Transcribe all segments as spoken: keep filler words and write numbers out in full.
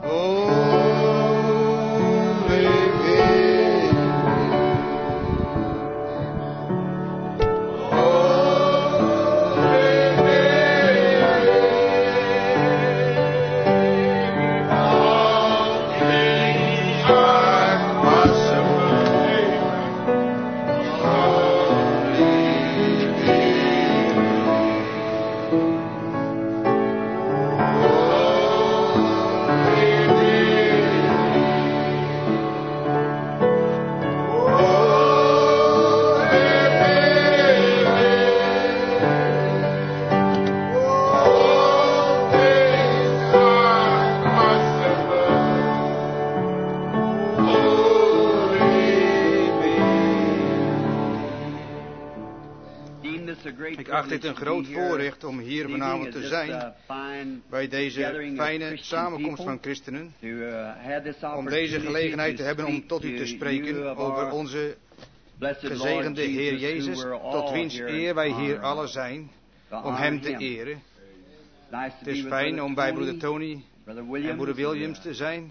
Ik acht dit een groot voorrecht om hier vanavond te zijn bij deze fijne samenkomst van christenen, om deze gelegenheid te hebben om tot u te spreken over onze gezegende Heer Jezus, tot wiens eer wij hier alle zijn, om Hem te eren. Het is fijn om bij broeder Tony en broeder Williams te zijn,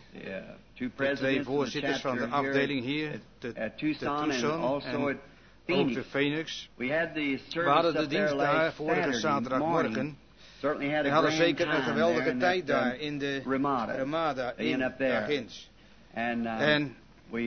de twee voorzitters van de afdeling hier, te Tucson en ook de Phoenix. We hadden de dienst daar vorige zaterdagmorgen. We hadden zeker een geweldige tijd daar in de Ramada, in Ginds. En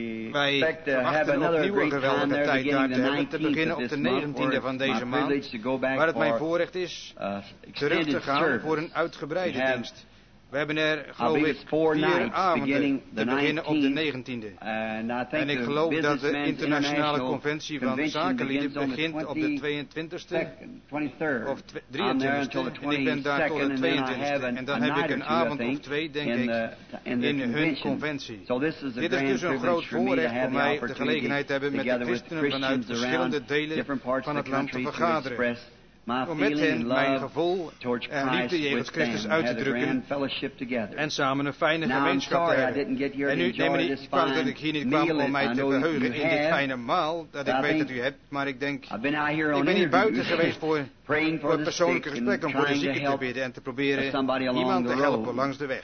wij verwachten opnieuw een geweldige tijd daar te hebben, te beginnen op de negentiende van deze maand, waar het mijn voorrecht is terug te gaan voor een uitgebreide dienst. We hebben er, geloof ik, vier avonden te beginnen op de negentiende. En ik geloof dat de internationale conventie van zakenlieden begint op de tweeëntwintigste of drieëntwintigste. En ik ben daar tot de tweeëntwintigste. En dan heb ik een avond of twee, denk ik, in hun conventie. Dit is dus een groot voorrecht voor mij de gelegenheid te hebben met de christenen vanuit verschillende delen van het land te vergaderen. Om met hen mijn gevoel en liefde jegens Christus uit te drukken en samen een fijne gemeenschap te hebben. En nu, neem me niet kwalijk dat ik hier niet kwam om mij te verheugen in dit fijne maal dat ik weet dat u hebt, maar ik denk, ik ben hier buiten geweest voor, voor het persoonlijke gesprek, om voor de zieken te bidden en te proberen iemand te helpen langs de weg.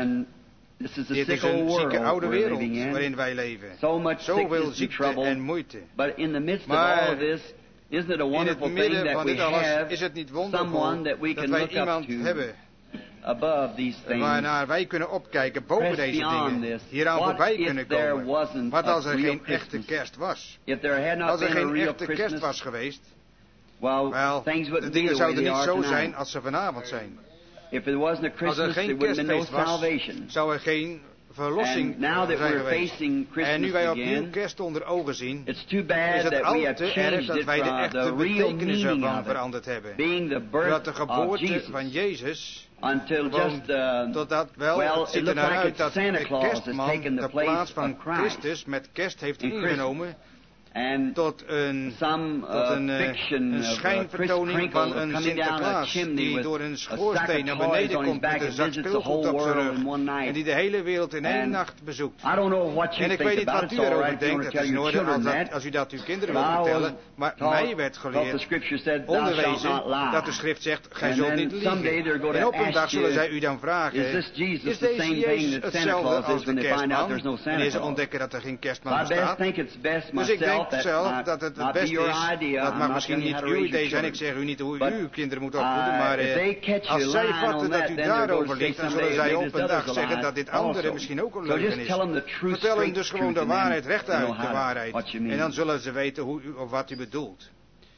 Dit is een zieke oude wereld waarin wij leven. Zoveel ziekte en moeite. Maar Isn't it a wonderful in het midden thing van that dit we alles have is het niet wondervol someone that we dat can wij look up iemand to hebben above these things, waarnaar wij kunnen opkijken boven press deze beyond dingen, this. hieraan What voorbij if kunnen there komen. wasn't Wat als a er real geen echte Christmas? kerst was? If there had not Als er been a geen real echte kerst Christmas, was geweest, well, wel, things de wouldn't be dingen the way zouden they niet are zo tonight. zijn als ze vanavond zijn. If it wasn't a Als er Christmas, there geen would have been no kerstfeest was, salvation. zou er geen verlossing And now that zijn we're geweest. facing Christmas En nu wij opnieuw again, kerst onder ogen zien, it's too is bad het that we al have te erg changed dat it wij de from the echte real betekenis meaning ervan of it, veranderd hebben. being the birth Zodat de of geboorte Jesus, van Jezus, until gewoon just uh, totdat wel, well, het it ziet er looks naar like uit it's dat Santa de Claus has kerstman taken the de place plaats van of Christ Christus met kerst heeft in ingenomen and tot een, some tot uh, een, eh, fiction een of uh, Chris schijnvertoning Crinkle van of een coming down a Sinterklaas chimney die with door een a sack schoorsteen of naar toys beneden on his komt back met een and zak visits the speelgoed whole op zijn world rug in one en night. die de hele wereld in één And nacht bezoekt. I don't know what you En ik think weet niet about wat it, u so all erover right, if you denkt, want to het tell is in your orde als, children dat, that. als u dat uw kinderen But wilt I vertellen, always maar thought- mij werd thought the geleerd, scripture said, thou shalt not onderwezen, dat de lie. schrift zegt, gij And zult then niet someday they're liegen. going En to op een ask dag zullen you, zij u dan vragen, is this Jesus is the deze same thing Jezus that Santa hetzelfde Claus als is when de they find out kerstman, there's no Santa wanneer ze Claus? ontdekken dat er geen So kerstman I best bestaat? think it's best Dus ik denk myself that zelf might dat het het not be beste your is, idea. dat I'm mag not misschien telling you niet how to uw raise your idee zijn, ik children. zeg u niet hoe But, u uw kinderen moet uh, opvoeden, maar if eh, they catch als you zij lying vatten on dat that, u then they're going daarover to say liegt, dan someday zullen zij maybe op this een dag other's a zeggen lie dat dit andere also. misschien ook een So leugen just is. tell them the true, Vertel hen straight dus gewoon truth de and waarheid, then rechtuit they'll de know how to- waarheid. what you mean. En dan zullen ze weten hoe u, of wat u bedoelt.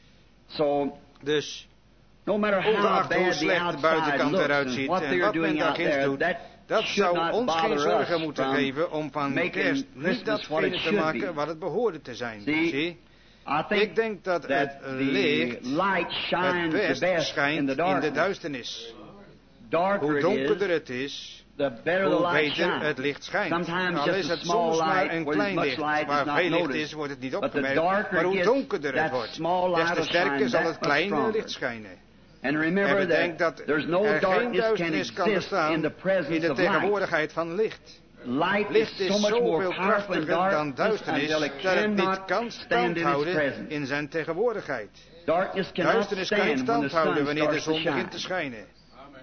So, Dus, no matter how ongeacht hoe bad the slecht de outside buitenkant looks eruit and ziet what en they're wat men doing daar out ginds there, doet, that dat should zou not ons geen bother zorgen us moeten from geven om van making kerst niet Christmas what it datgene te should maken be. wat het behoorde te zijn. See, Zie? I think Ik denk dat that het the licht light het shines the best best schijnt in the in de darkness. duisternis. Darker Hoe it donkerder is, het is, the better the hoe light beter shines. het licht schijnt. Sometimes Al just is a het small soms maar light een where klein much licht. light is Waar not veel licht noticed. is, wordt het niet But the opgemerkt. darker Maar it hoe gets, donkerder het that wordt, small des light te will sterker shine zal that het much kleine stronger. licht schijnen. And En remember bedenk that dat there's no er geen darkness can duisternis kan exist in bestaan the presence in de of light. tegenwoordigheid van licht. Light Licht is is so much more zoveel powerful in krachtiger dan darkness duisternis until it dat het niet cannot kan stand stand in its houden presence. in zijn tegenwoordigheid. Darkness cannot Duisternis kan niet stand when the stand houden sun wanneer de starts to zon begint te shine. schijnen.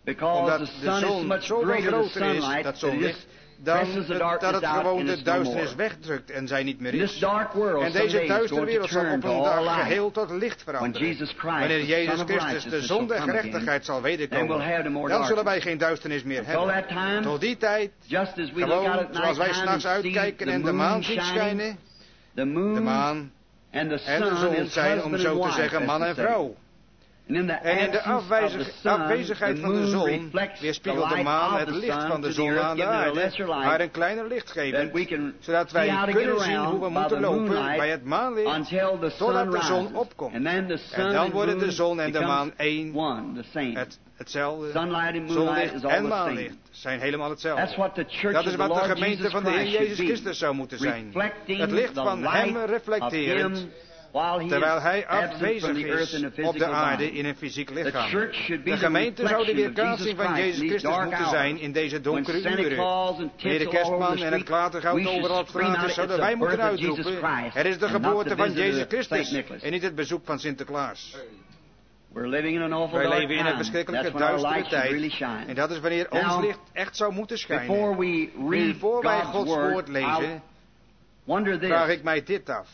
Omdat de zon zoveel groter is, dat zonlicht, dan het, dat het gewoon de duisternis wegdrukt en zij niet meer is. En deze duistere wereld zal op een dag geheel tot licht veranderen. Wanneer Jezus Christus de zonde en gerechtigheid zal wederkomen, dan zullen wij geen duisternis meer hebben. Tot die tijd, gewoon zoals wij 's nachts uitkijken en de maan zien schijnen, de maan en de zon zijn, om zo te zeggen, man en vrouw. En in de afwijzig, afwezigheid van de zon weerspiegelt de maan het licht van de zon aan de aarde, maar een kleiner licht geven, zodat wij kunnen zien hoe we moeten lopen bij het maanlicht, totdat de zon opkomt. En dan worden de zon en de maan één, het, hetzelfde. Zonlicht en maanlicht zijn helemaal hetzelfde. Dat is wat de gemeente van de Heer Jezus Christus zou moeten zijn. Het licht van Hem reflecterend, terwijl Hij afwezig is op de aarde in een fysiek lichaam. De gemeente zou de weerkaatsing van Jezus Christus moeten zijn in deze donkere uren. Wanneer de kerstman en het klatergoud overal op straat is, zouden wij moeten uitroepen: het is de geboorte van Jezus Christus en niet het bezoek van Sinterklaas. Wij leven in een verschrikkelijke duistere tijd. En dat is wanneer ons licht echt zou moeten schijnen. Nu, voor wij Gods woord lezen, vraag ik mij dit af.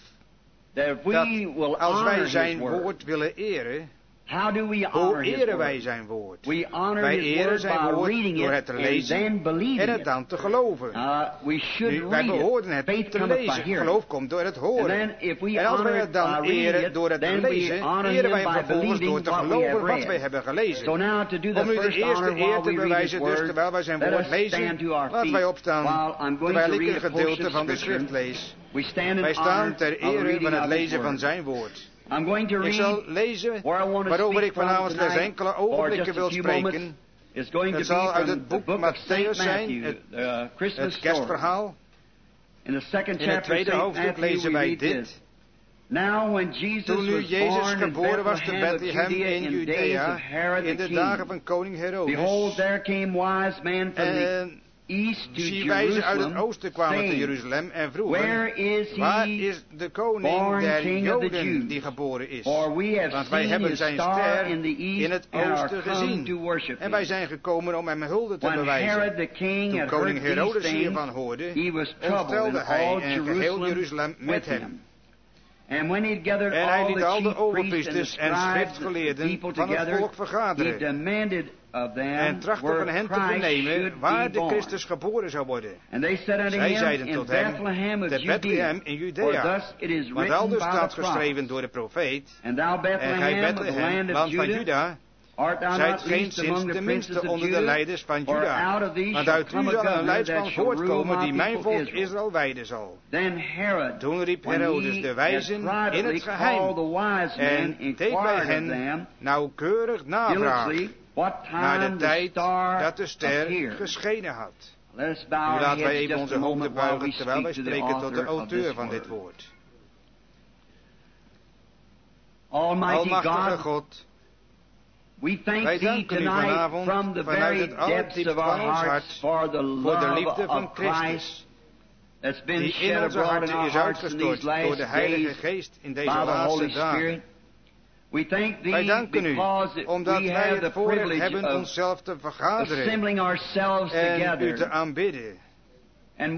Dat als wij zijn woord willen eren, hoe eren wij zijn woord? Wij eren zijn woord door het te lezen en het dan te geloven. Nu, wij behoorden het te lezen. Geloof komt door het horen. En als wij het dan eren door het te lezen, eren wij hem vervolgens door te geloven wat wij hebben gelezen. Om nu de eerste eer te bewijzen, dus terwijl wij zijn woord lezen, laten wij opstaan terwijl ik een gedeelte van de schrift lees. Wij staan ter ere van het lezen van zijn woord. Ik zal lezen waarover ik vanavond slechts enkele ogenblikken wil spreken. Het zal uit het boek Matthäus zijn, het, het kerstverhaal. In het tweede hoofdstuk lezen wij dit. Toen nu Jezus geboren was te Bethlehem in Judea, in de dagen van koning Herodes, en zie wijzen uit het oosten kwamen te Jeruzalem en vroegen: waar is de koning der Joden die geboren is? Want wij hebben zijn ster in het oosten gezien. En wij zijn gekomen om hem hulde te bewijzen. Toen koning Herodes hiervan hoorde, ontstelde hij en geheel Jeruzalem met hem. En hij liet al de overpriesters en schriftgeleerden van het volk vergaderen en trachtte van hen te vernemen waar de Christus geboren zou worden. Zij zeiden tot hem: te Bethlehem in Judea. Want aldus staat geschreven door de profeet: en gij Bethlehem, land van Juda, zijt geenszins de minste onder de leiders van Juda. Want uit u zal een leidsman voortkomen die mijn volk Israël wijden zal. Toen riep Herodes de wijzen in het geheim en deed bij hen nauwkeurig navraag naar de tijd dat de ster geschenen had. Nu laten wij even onze hoofden buigen terwijl wij spreken tot de auteur van dit woord. Almachtige God, wij danken u vanavond vanuit het allerdiepst van ons hart voor de liefde van Christus, die in onze harten is uitgestort door de Heilige Geest in deze laatste dagen. Wij danken u, omdat wij het voorrecht hebben onszelf te vergaderen en u te aanbidden. En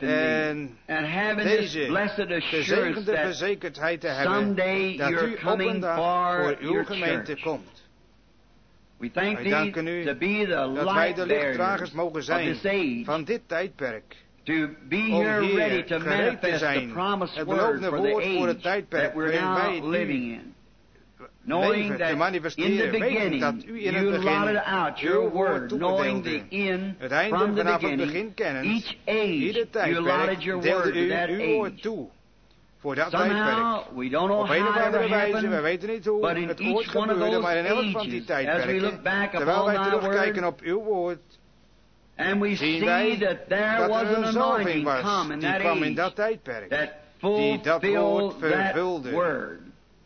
deze gezegende verzekerdheid te hebben dat u op een dag voor uw gemeente komt. Wij danken u dat wij de lichtdragers mogen zijn van dit tijdperk. Om hier gereed te zijn, het beloofde woord voor het tijdperk waarin wij nu leven te manifesteren, weten dat u in het begin uw woord toegedeelde. Het einde vanaf het begin kennend, ieder tijdperk deelde u uw woord toe. Voor dat tijdperk. Op een of andere wijze, we weten niet hoe het ooit gebeurde, maar in elk van die tijdperken, terwijl wij terugkijken op uw woord, zien wij dat er een zalving was, die kwam in dat tijdperk, die dat woord vervulde.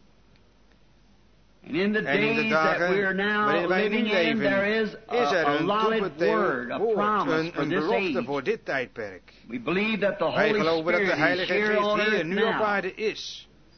En in de dagen waarin wij nu leven, is er een toebedeeld woord, een, een belofte voor dit tijdperk. Wij geloven dat de Heilige Geest hier nu op aarde is.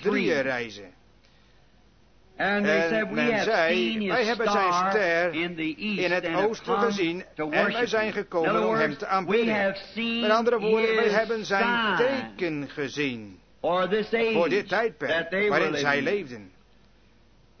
drieën reizen. And En they said, we men have zei, seen wij his hebben zijn star ster in the east in het and have oosten come gezien to en wij worship zijn him. In gekomen other om hem words, te we aanbidden. have seen Met andere woorden, wij his hebben zijn sign teken gezien for this age voor dit that tijdperk they were waarin zij living. leefden.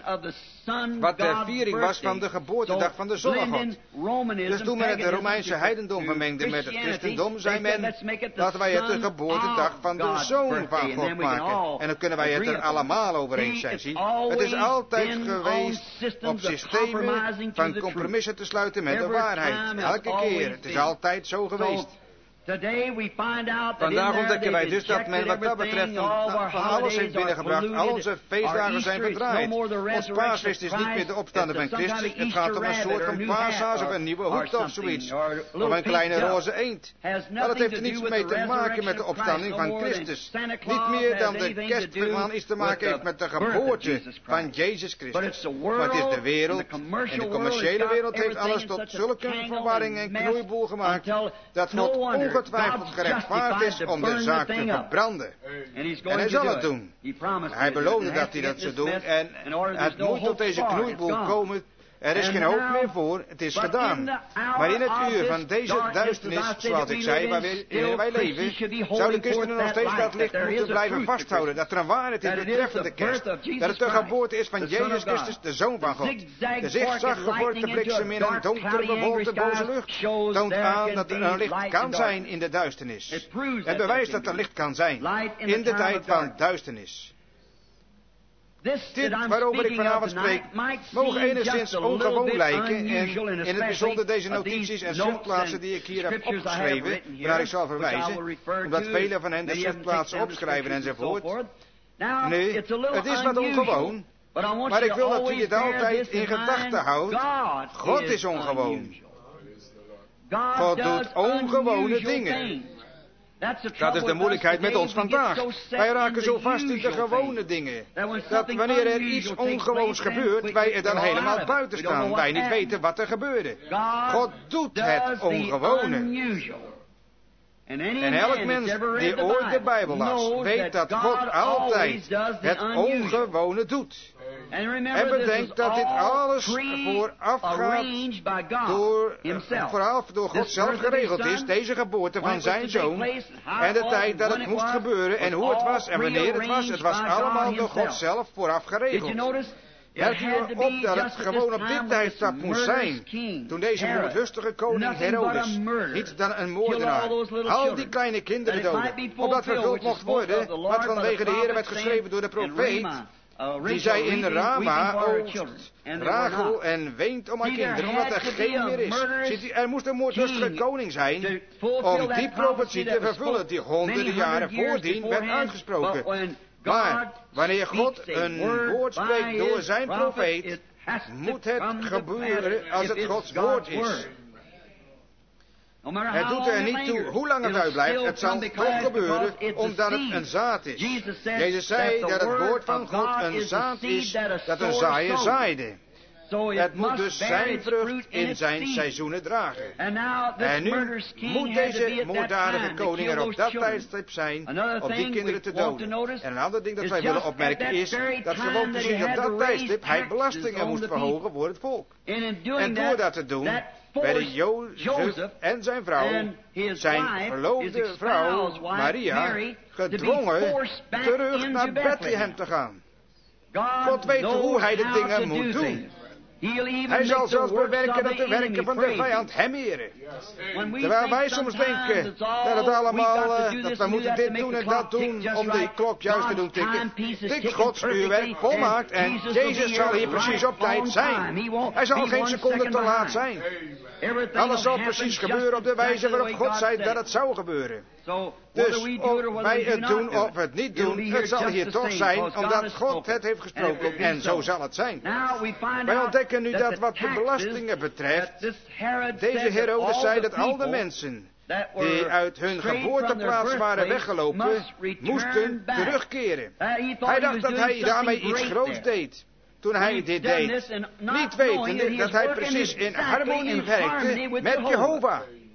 wat de viering was van de geboortedag van de zonnegod. Dus toen men het Romeinse heidendom vermengde met het christendom, zei men, laten wij het de geboortedag van de Zoon van God maken. En dan kunnen wij het er allemaal over eens zijn, zie. Het is altijd geweest op systemen van compromissen te sluiten met de waarheid. Elke keer. Het is altijd zo geweest. Vandaag ontdekken wij dus dat men wat dat betreft van, van alles heeft binnengebracht. Al onze feestdagen zijn verdraaid. Ons paasfeest is niet meer de opstanding van Christus. Het gaat om een soort van paashaas of een nieuwe hoed of zoiets. Of een kleine roze eend. Maar dat heeft er niets mee te maken met de opstanding van Christus. Niet meer dan de kerstman iets te maken heeft met de geboorte van Jezus Christus. Maar het is de wereld. En de commerciële wereld heeft alles tot zulke verwarring en knoeiboel gemaakt, dat God ongetwijfeld gerechtvaardigd is om de zaak te verbranden. En hij zal het doen. Hij beloofde dat hij dat zou doen. En het moet tot deze knoeiboel komen. Er is geen hoop meer voor, het is gedaan. Maar in het uur van deze duisternis, zoals ik zei, waarin wij leven, zouden christenen nog steeds dat licht moeten blijven vasthouden. Dat er een waarheid is betreffende kerst. Dat het de geboorte is van Jezus Christus, de Zoon van God. De zigzag gevormde bliksem in een donkere, bewolkte, boze lucht toont aan dat er een licht kan zijn in de duisternis. Het bewijst dat er licht kan zijn in de tijd van duisternis. Dit waarover ik vanavond spreek, mogen enigszins ongewoon lijken, en in het bijzonder deze notities en schriftplaatsen die ik hier heb opgeschreven, waar ik zal verwijzen, omdat velen van hen de schriftplaatsen opschrijven enzovoort. Nu, het is wat ongewoon, maar ik wil dat u dit altijd in gedachten houdt. God is ongewoon. God doet ongewone dingen. Dat is de moeilijkheid met ons vandaag. Wij raken zo vast in de gewone dingen, dat wanneer er iets ongewoons gebeurt, wij er dan helemaal buiten staan. Wij niet weten wat er gebeurde. God doet het ongewone. En elk mens die ooit de Bijbel las, weet dat God altijd het ongewone doet. En bedenk dat dit alles voorafgaat door, vooraf door God zelf geregeld is, deze geboorte van zijn Zoon, en de tijd dat het moest gebeuren, en hoe het was, en wanneer het was. Het was allemaal door God zelf vooraf geregeld. Merk u op dat het gewoon op dit tijdstap moest zijn, toen deze moordlustige koning Herodes, niets dan een moordenaar, al die kleine kinderen doodde, opdat vervuld mocht worden wat vanwege de Heer werd geschreven door de profeet, die zei in Rama, oogst Rachel en weent om haar kinderen, omdat er geen meer is. Ziet u, er moest een moordlustige koning zijn om die profetie te vervullen, die honderden jaren voordien werd uitgesproken. Maar wanneer God een woord spreekt door zijn profeet, moet het gebeuren als het Gods woord is. Het doet er niet toe hoe lang het uitblijft, het zal toch gebeuren, omdat het een zaad is. Jezus zei dat het woord van God een zaad is, dat een zaaier zaaide. Het moet dus zijn vrucht in zijn seizoenen dragen. En nu moet deze moorddadige koning er op dat tijdstip zijn om die kinderen te doden. En een ander ding dat wij willen opmerken is dat gewoon precies op dat tijdstip hij belastingen moest verhogen voor het volk. En door dat te doen werden Jozef en zijn vrouw, zijn verloofde vrouw Maria, gedwongen terug naar Bethlehem te gaan. God weet hoe hij de dingen moet doen. Hij zal zelfs bewerken dat de werken van de vijand hem eren. Terwijl wij soms denken dat het allemaal, uh, dat we moeten dit doen en dat doen om die klok juist te doen tikken. Tikt Gods uurwerk volmaakt en Jezus zal hier precies op tijd zijn. Hij zal geen seconde te laat zijn. Alles zal precies gebeuren op de wijze waarop God zei dat het zou gebeuren. Dus of wij het doen of het niet doen, het zal hier toch zijn, omdat God het heeft gesproken. En zo zal het zijn. Wij ontdekken nu dat wat de belastingen betreft, deze Herodes zei dat al de mensen die uit hun geboorteplaats waren weggelopen, moesten terugkeren. Hij dacht dat hij daarmee iets groots deed. Toen hij dit deed, niet wetende dat hij precies in harmonie werkte met Jehovah.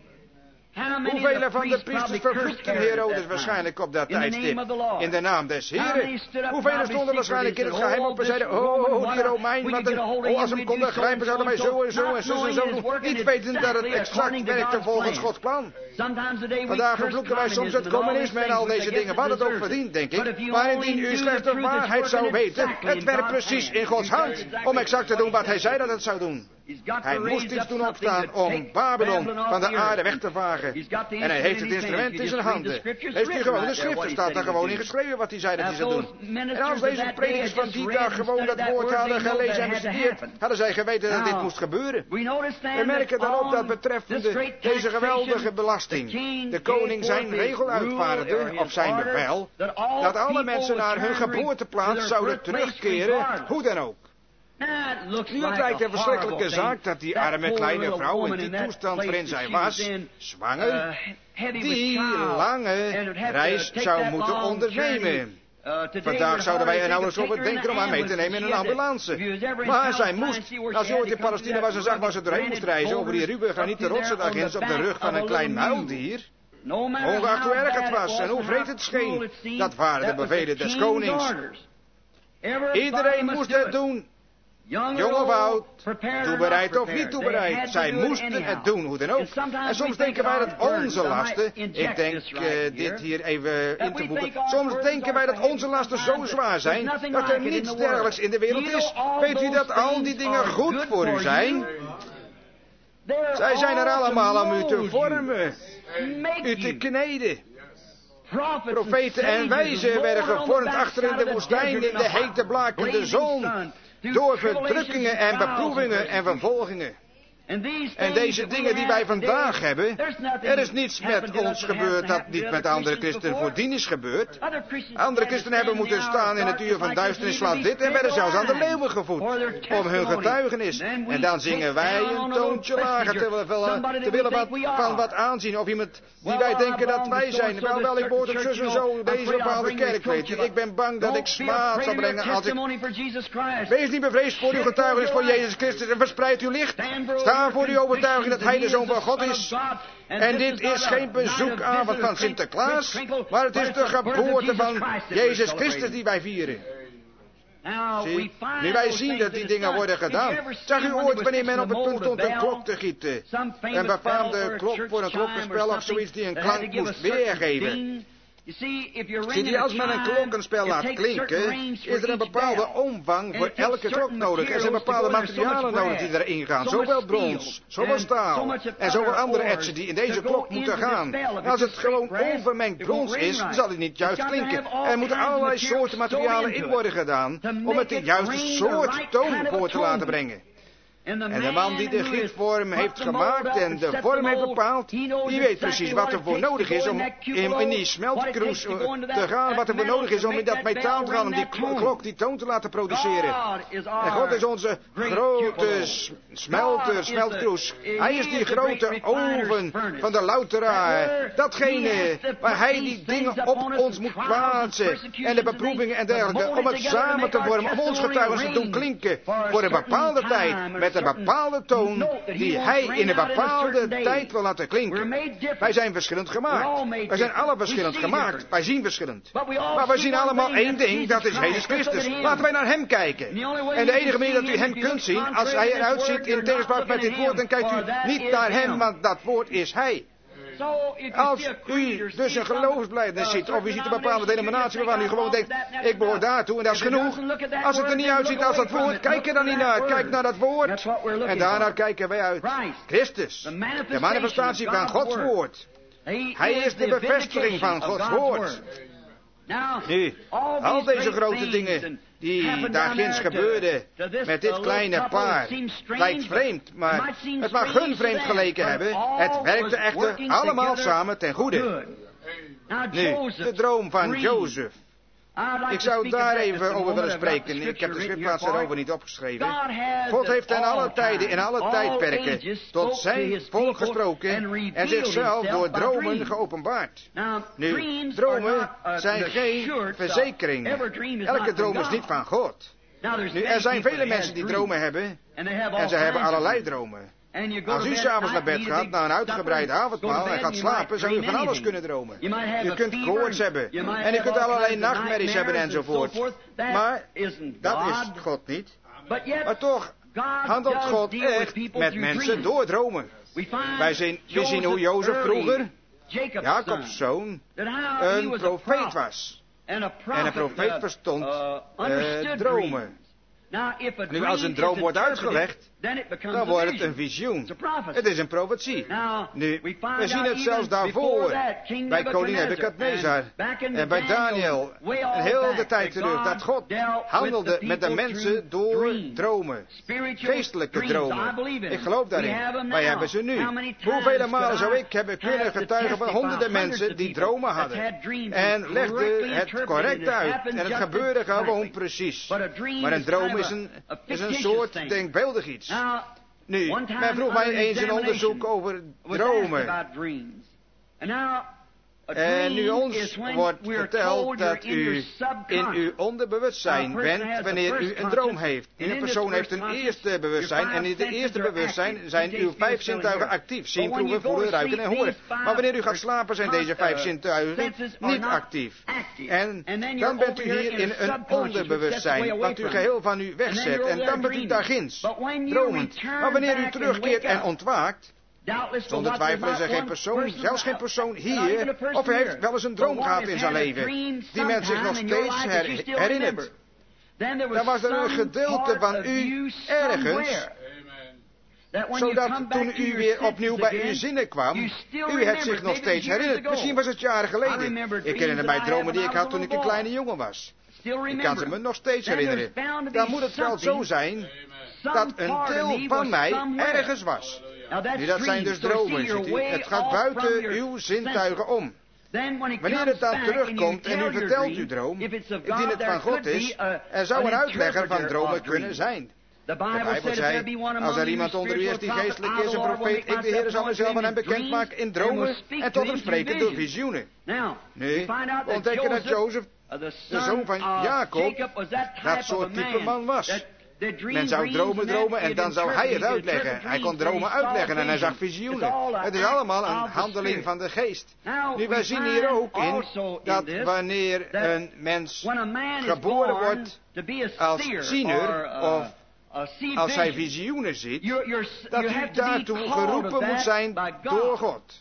Hoeveel van de priesters vervloekten Herodes waarschijnlijk op dat tijdstip in de naam des Heren? Hoeveel stonden waarschijnlijk in het geheim op en zeiden, oh, die Romein, wat een, oh, als we hem konden grijpen zouden wij zo en zo en zo en zo doen. Niet wetende dat het exact werkte volgens Gods plan. Vandaag vervloeken wij soms het communisme en al deze dingen, wat het ook verdient, denk ik. Maar indien u slechts de waarheid zou weten, het werkt precies in Gods hand om exact te doen wat hij zei dat het zou doen. Hij moest iets doen opstaan om Babylon van de aarde weg te vagen. En hij heeft het instrument in zijn handen. Leest u gewoon de schriften, staat daar gewoon in geschreven wat hij zei dat hij zou doen. En als deze predikers van die dag gewoon dat woord hadden gelezen en bestudeerd, hadden zij geweten dat dit moest gebeuren. We merken dan op dat betreffende deze geweldige belastingen. belasting. De koning zijn regel uitvaardigde, op zijn bevel, dat alle mensen naar hun geboorteplaats zouden terugkeren, hoe dan ook. Nu, het lijkt een verschrikkelijke zaak dat die arme kleine vrouw in die toestand waarin zij was, zwanger, die lange reis zou moeten ondernemen. Vandaag zouden wij er nauwelijks over denken om haar mee te nemen in een ambulance. Maar zij moest, als je ooit in Palestina was en zag waar ze doorheen moest reizen, over die ruwe granieten rotsen daar ginds op de rug van een klein muildier, ongeacht hoe erg het was en hoe vreed het scheen, dat waren de bevelen des konings. Iedereen moest het doen. Jong of oud, toebereid of niet toebereid, zij moesten het doen, hoe dan ook. En soms denken wij dat onze lasten, ik denk uh, dit hier even in te voegen, soms denken wij dat onze lasten zo zwaar zijn, dat er niets dergelijks in de wereld is. Weet u dat al die dingen goed voor u zijn? Zij zijn er allemaal om u te vormen, u te kneden. Profeten en wijzen werden gevormd achter in de woestijn in de hete blakende zon, door verdrukkingen en beproevingen en vervolgingen. En deze dingen die wij vandaag hebben, er is niets met ons gebeurd dat niet met andere christenen voordien is gebeurd. Andere christenen hebben moeten staan in het uur van duisternis van dit en werden zelfs aan de leeuwen gevoed om hun getuigenis. En dan zingen wij een toontje lager te willen wat, van wat aanzien of iemand die wij denken dat wij zijn. Wel, wel, ik behoor op zus en zo deze bepaalde kerk, weet je. Ik ben bang dat ik smaad zal brengen als ik... Wees niet bevreesd voor uw getuigenis voor Jezus Christus en verspreid uw licht. Sta voor uw overtuiging dat Hij de Zoon van God is. En dit is geen bezoekavond van Sinterklaas, maar het is de geboorte van Jezus Christus die wij vieren. Zie, nu wij zien dat die dingen worden gedaan. Zag u ooit wanneer men op het punt stond een klok te gieten? Een befaamde klok voor een klokkenspel of zoiets die een klank moest weergeven. Zie je, als men een klokkenspel laat klinken, is er een bepaalde omvang voor elke klok nodig. Er zijn bepaalde materialen nodig die erin gaan. Zowel brons, zowel staal en zowel andere etsen die in deze klok moeten gaan. En als het gewoon onvermengd brons is, dan zal het niet juist klinken. Er moeten allerlei soorten materialen in worden gedaan om het de juiste soort toon voor te laten brengen. En de man die de gietvorm heeft gemaakt en de vorm heeft bepaald, die weet precies wat er voor nodig is om in, in die smeltkroes te gaan, wat er voor nodig is om in dat metaal te gaan, om die klok, die toon te laten produceren. En God is onze grote smelter, smeltkroes. Hij is die grote oven van de louteraar. Datgene waar hij die dingen op ons moet plaatsen. En de beproevingen en dergelijke, om het samen te vormen, om ons getuigenis te doen klinken voor een bepaalde tijd, met een bepaalde toon die hij in een bepaalde tijd wil laten klinken. Wij zijn verschillend gemaakt. Wij zijn alle verschillend gemaakt. Wij zien verschillend. Maar wij zien allemaal één ding, dat is Jezus Christus. Laten wij naar hem kijken. En de enige manier dat u hem kunt zien, als hij eruit ziet in tegenspraak met dit woord, dan kijkt u niet naar hem, want dat woord is hij. Als u dus een geloofsbelijdenis ziet, of u ziet een bepaalde denominatie waarvan u gewoon denkt, ik behoor daartoe en dat is genoeg. Als het er niet uitziet als dat woord, kijk er dan niet naar. Kijk naar dat woord. En daarna kijken wij uit. Christus, de manifestatie van Gods woord. Hij is de bevestiging van Gods woord. Nu, al deze grote dingen die daar ginds gebeurden met dit kleine paar, lijkt vreemd, maar het mag hun vreemd geleken hebben. Het werkte echter allemaal samen ten goede. Nu, de droom van Jozef. Ik zou daar even over willen spreken. Ik heb de schriftplaats erover niet opgeschreven. God heeft in alle tijden, in alle tijdperken, tot zijn volk gesproken en zichzelf door dromen geopenbaard. Nu, dromen zijn geen verzekering. Elke droom is niet van God. Nu, er zijn vele mensen die dromen hebben en ze hebben allerlei dromen. Als u s'avonds naar bed gaat, na een uitgebreid avondmaal en gaat slapen, zou u van alles kunnen dromen. U kunt koorts hebben en u kunt allerlei nachtmerries hebben enzovoort. Maar dat is God niet. Maar toch handelt God echt met mensen door dromen. Wij zien, we zien hoe Jozef vroeger, Jacobs zoon, een profeet was. En een profeet verstond uh, dromen. Nu, als een droom wordt uitgelegd, dan wordt het een visioen. Het is een profetie. Nu, we zien het zelfs daarvoor, bij koning Nebukadnezar en bij Daniel, en heel de tijd terug, dat God handelde met de mensen door dromen, geestelijke dromen. Ik geloof daarin. Wij hebben ze nu. Hoeveel malen zou ik hebben kunnen getuigen van honderden mensen die dromen hadden en legden het correct uit en het gebeurde gewoon precies. Maar een droom is een, is een soort denkbeeldig iets. Nu, men vroeg mij eens een onderzoek over dromen. En nu ons wordt verteld dat u in uw onderbewustzijn bent wanneer u een droom heeft. Een persoon heeft een eerste bewustzijn en in het eerste bewustzijn zijn uw vijf zintuigen actief. Zien, proeven, voelen, ruiken en horen. Maar wanneer u gaat slapen zijn deze vijf zintuigen niet actief. En dan bent u hier in een onderbewustzijn, wat u geheel van u wegzet. En dan bent u daar ginds, dromend. Maar wanneer u terugkeert en ontwaakt, zonder twijfel is er geen persoon, zelfs geen persoon hier, of hij heeft wel eens een droom gehad in zijn leven, die men zich nog steeds her herinnert. Dan was er een gedeelte van u ergens, zodat toen u weer opnieuw bij uw zinnen kwam, u het zich nog steeds herinnert. Misschien was het jaren geleden. Ik herinner mij dromen die ik had toen ik een kleine jongen was. Ik kan ze me nog steeds herinneren. Dan moet het wel zo zijn dat een deel van mij ergens was. Nu, dat zijn dus dromen, ziet u. Het gaat buiten uw zintuigen om. Wanneer het dan terugkomt en u vertelt uw droom, indien het van God is, er zou een uitlegger van dromen kunnen zijn. De Bijbel zei, als er iemand onder u is die geestelijk is, een profeet, ik de Heer zal mezelf aan hem bekendmaken in dromen en tot hem spreken door visioenen. Nu, we ontdekken dat Jozef, de zoon van Jacob, dat soort type man was. Men zou dromen dromen en dan zou hij het uitleggen. Hij kon dromen uitleggen en hij zag visioenen. Het is allemaal een handeling van de geest. Nu, wij zien hier ook in dat wanneer een mens geboren wordt als ziener of als hij visioenen ziet, dat u daartoe geroepen moet zijn door God.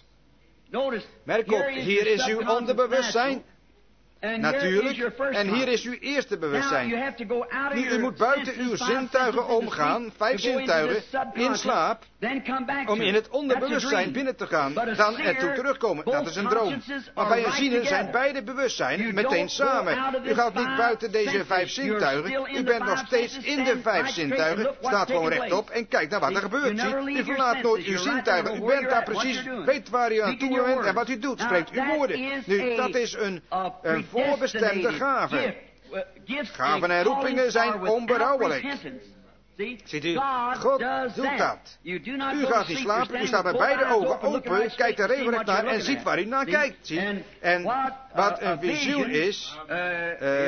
Merk op, hier is uw onderbewustzijn. Natuurlijk, en hier is uw eerste bewustzijn. Nu, u moet buiten uw zintuigen omgaan, vijf zintuigen, in slaap, om in het onderbewustzijn binnen te gaan, dan ertoe terugkomen. Dat is een droom. Maar bij een ziener zijn beide bewustzijnen meteen samen. U gaat niet buiten deze vijf zintuigen, u bent nog steeds in de vijf zintuigen, staat gewoon rechtop en kijkt naar wat er gebeurt. Ziet, u verlaat nooit uw zintuigen, u bent daar precies, weet waar u aan toe bent en wat u doet, spreekt uw woorden. Nu, dat is een, een voorbestemde gave. Gaven en roepingen zijn onberouwelijk. Ziet u, God doet dat. U gaat niet slapen, u staat met beide ogen open, kijkt er regelrecht naar en ziet waar u naar kijkt. Ziet. En wat een visioen is, uh,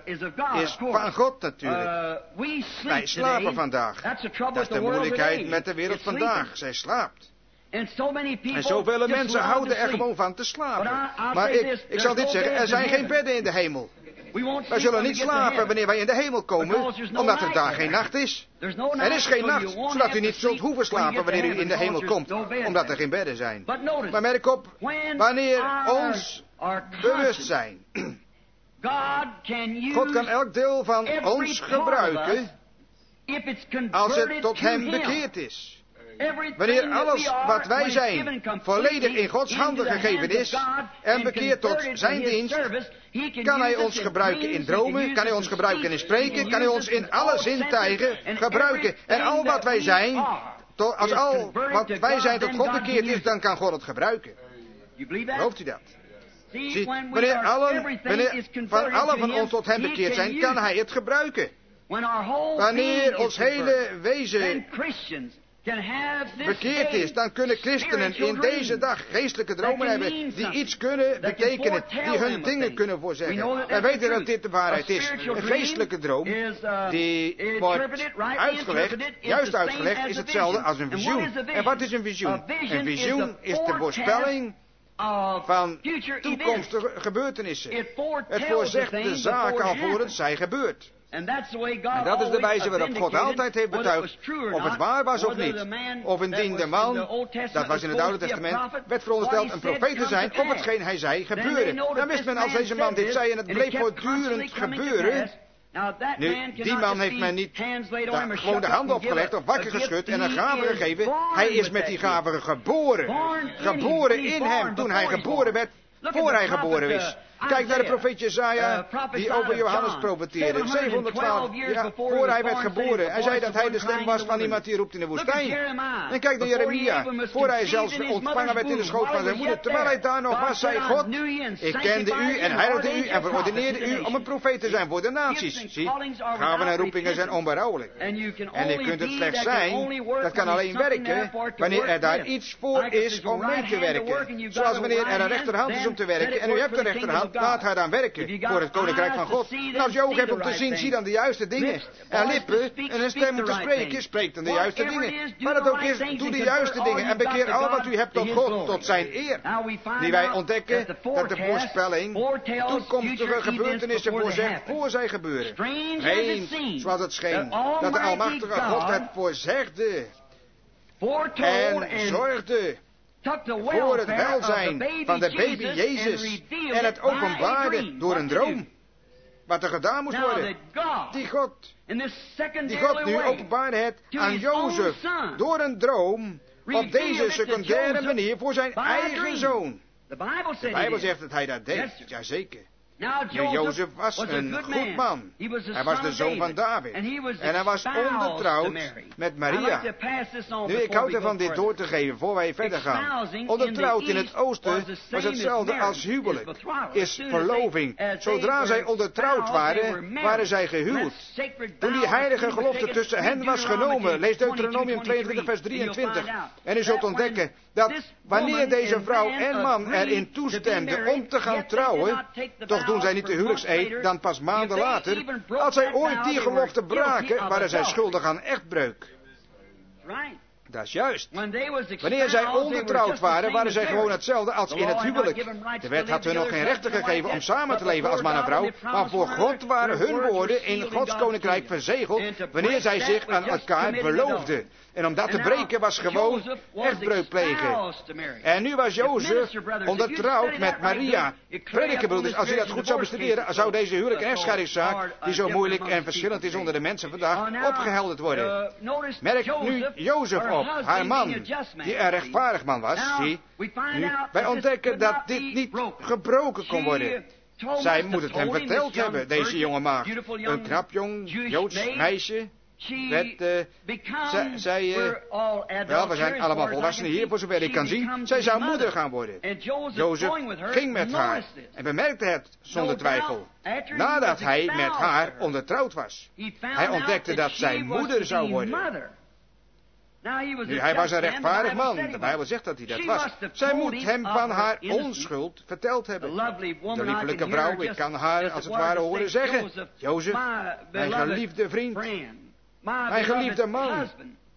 is van God natuurlijk. Wij slapen vandaag. Dat is de moeilijkheid met de wereld vandaag. Zij slaapt. En zoveel mensen houden er gewoon van te slapen. Maar ik, ik zal dit zeggen, er zijn geen bedden in de hemel. Wij zullen niet slapen wanneer wij in de hemel komen, omdat er daar geen nacht is. Er is geen nacht, zodat u niet zult hoeven slapen wanneer u in de hemel komt, omdat er geen bedden zijn. Maar merk op, wanneer ons bewustzijn, God kan elk deel van ons gebruiken, als het tot hem bekeerd is. Wanneer alles wat wij zijn volledig in Gods handen gegeven is en bekeerd tot zijn dienst, kan hij ons gebruiken in dromen, kan hij ons gebruiken in spreken, kan hij ons in alle zintuigen gebruiken. En al wat wij zijn, als al wat wij zijn tot God bekeerd is, dan kan God het gebruiken. Gelooft u dat? Zie, wanneer allen, wanneer van allen van ons tot hem bekeerd zijn, kan hij het gebruiken. Wanneer ons hele wezen bekeerd is, dan kunnen christenen in deze dag geestelijke dromen hebben die iets kunnen betekenen, die hun dingen kunnen voorzeggen. Wij weten dat dit de waarheid is. Een geestelijke droom, die wordt uitgelegd, juist uitgelegd, is hetzelfde als een visioen. En wat is een visioen? Een visioen is de voorspelling van toekomstige gebeurtenissen. Het voorzegt de zaak alvorens zij gebeurt. En dat is de wijze waarop God altijd heeft betuigd of het waar was of niet. Of indien de man, dat was in het Oude Testament, werd verondersteld een profeet te zijn, of hetgeen hij zei gebeurde. Dan wist men als deze man dit zei en het bleef voortdurend gebeuren, Nu, die man heeft mij niet da, gewoon de hand opgelegd of wakker geschud en een gave gegeven. Hij is met die gave geboren. Geboren in hem toen hij geboren werd, voor hij geboren is. Kijk naar de profeet Jesaja, die over Johannes profeteerde. zevenhonderdtwaalf jaar voor hij werd geboren. Hij zei dat hij de stem was van iemand die roept in de woestijn. En kijk naar Jeremia, voor hij zelfs ontvangen werd in de schoot van zijn moeder. Terwijl hij daar nog was, zei God, ik kende u en heiligde u en verordeneerde u om een profeet te zijn voor de naties. Zie, gaven en roepingen zijn onberouwelijk. En je kunt het slechts zijn, dat kan alleen werken, wanneer er daar iets voor is om mee te werken. Zoals wanneer er een rechterhand is om te werken en u hebt een rechterhand. Laat haar dan werken voor het koninkrijk van God. En als je ogen hebt om te zien, zie dan de juiste dingen. En lippen en een stem om te spreken, spreek dan de juiste dingen. Maar dat ook is, doe de juiste dingen en bekeer al wat u hebt tot God, tot zijn eer. Die wij ontdekken dat de voorspelling toekomstige gebeurtenissen voorzegt voor zij gebeuren. Vreemd, zoals het scheen, dat de Almachtige God het voorzegde en zorgde voor het welzijn van de baby Jezus en het openbaarde door een droom wat er gedaan moest worden. Die God, die God nu openbaarde het aan Jozef door een droom op deze secundaire manier voor zijn eigen zoon. De Bijbel zegt dat hij dat deed, jazeker. Nu, Jozef was een goed man. Hij was de zoon van David. En hij was ondertrouwd met Maria. Nu, ik houd ervan dit door te geven voor wij verder gaan. Ondertrouwd in het oosten was hetzelfde als huwelijk. Is verloving. Zodra zij ondertrouwd waren, waren zij gehuwd. Toen die heilige gelofte tussen hen was genomen, lees Deuteronomium tweeëntwintig vers drieëntwintig. En u zult ontdekken dat wanneer deze vrouw en man erin toestemden om te gaan trouwen, toch doen zij niet de huwelijkseed, dan pas maanden later, als zij ooit die gelofte braken, waren zij schuldig aan echtbreuk. Dat is juist. Wanneer zij ondertrouwd waren, waren zij gewoon hetzelfde als in het huwelijk. De wet had hun nog geen rechten gegeven om samen te leven als man en vrouw, maar voor God waren hun woorden in Gods koninkrijk verzegeld wanneer zij zich aan elkaar beloofden. En om dat te breken was gewoon echtbreuk plegen. En nu was Jozef ondertrouwd met Maria. Prediker broeders, als u dat goed zou bestuderen, zou deze huwelijk- en echtscheidingszaak, die zo moeilijk en verschillend is onder de mensen vandaag, opgehelderd worden. Merk nu Jozef op, haar man, die een rechtvaardig man was. Zie, nu, wij ontdekken dat dit niet gebroken kon worden. Zij moet het hem verteld hebben, deze jonge maagd. Een knap jong Joods meisje. Werd, uh, zij, zij uh, wel, we zijn allemaal volwassenen hier, voor zover ik kan zien. Zij zou moeder gaan worden. Jozef ging met haar en bemerkte het zonder twijfel. Nadat hij met haar ondertrouwd was. Hij ontdekte dat zij moeder zou worden. Nu, hij was een rechtvaardig man. De Bijbel zegt dat hij dat was. Zij moet hem van haar onschuld verteld hebben. De liefelijke vrouw, ik kan haar als het ware horen zeggen: Jozef, mijn geliefde vriend, mijn geliefde man,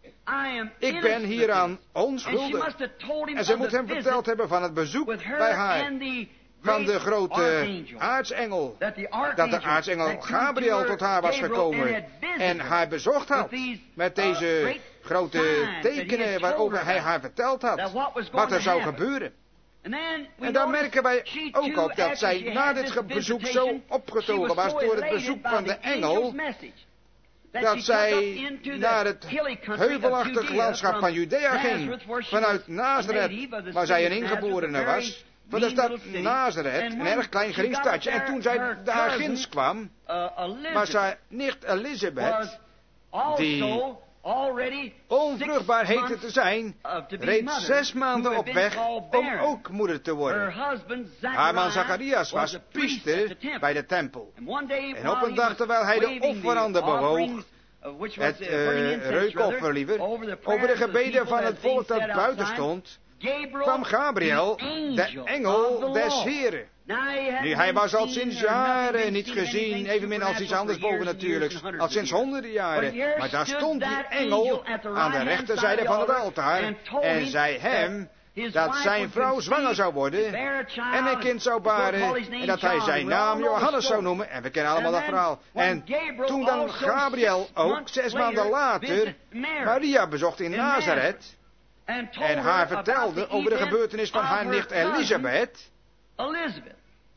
ik ben hieraan onschuldig. En zij moet hem verteld hebben van het bezoek bij haar, van de grote aartsengel, dat de aartsengel Gabriel tot haar was gekomen en haar bezocht had met deze grote tekenen waarover hij haar verteld had, wat er zou gebeuren. En dan merken wij ook op dat zij na dit bezoek zo opgetogen was door het bezoek van de engel, dat zij naar het heuvelachtig landschap van Judea ging, vanuit Nazareth, waar zij een ingeborene was, van de stad Nazareth, een erg klein gering stadje. En toen zij daar ginds kwam, was haar nicht Elisabeth, die onvruchtbaar heette te zijn, reeds zes maanden op weg om ook moeder te worden. Haar man Zacharias was priester bij de tempel. En op een dag terwijl hij de offeranden bewoog, het uh, reukoffer liever, over de gebeden van het volk dat buiten stond, kwam Gabriel, de engel des Heren. Nu, hij was al sinds jaren niet gezien, evenmin als iets anders bovennatuurlijks, al sinds honderden jaren. Maar daar stond die engel aan de rechterzijde van het altaar en zei hem dat zijn vrouw zwanger zou worden en een kind zou baren en dat hij zijn naam Johannes zou noemen. En we kennen allemaal dat verhaal. En toen dan Gabriel ook, zes maanden later, Maria bezocht in Nazareth en haar vertelde over de gebeurtenis van haar nicht Elisabeth,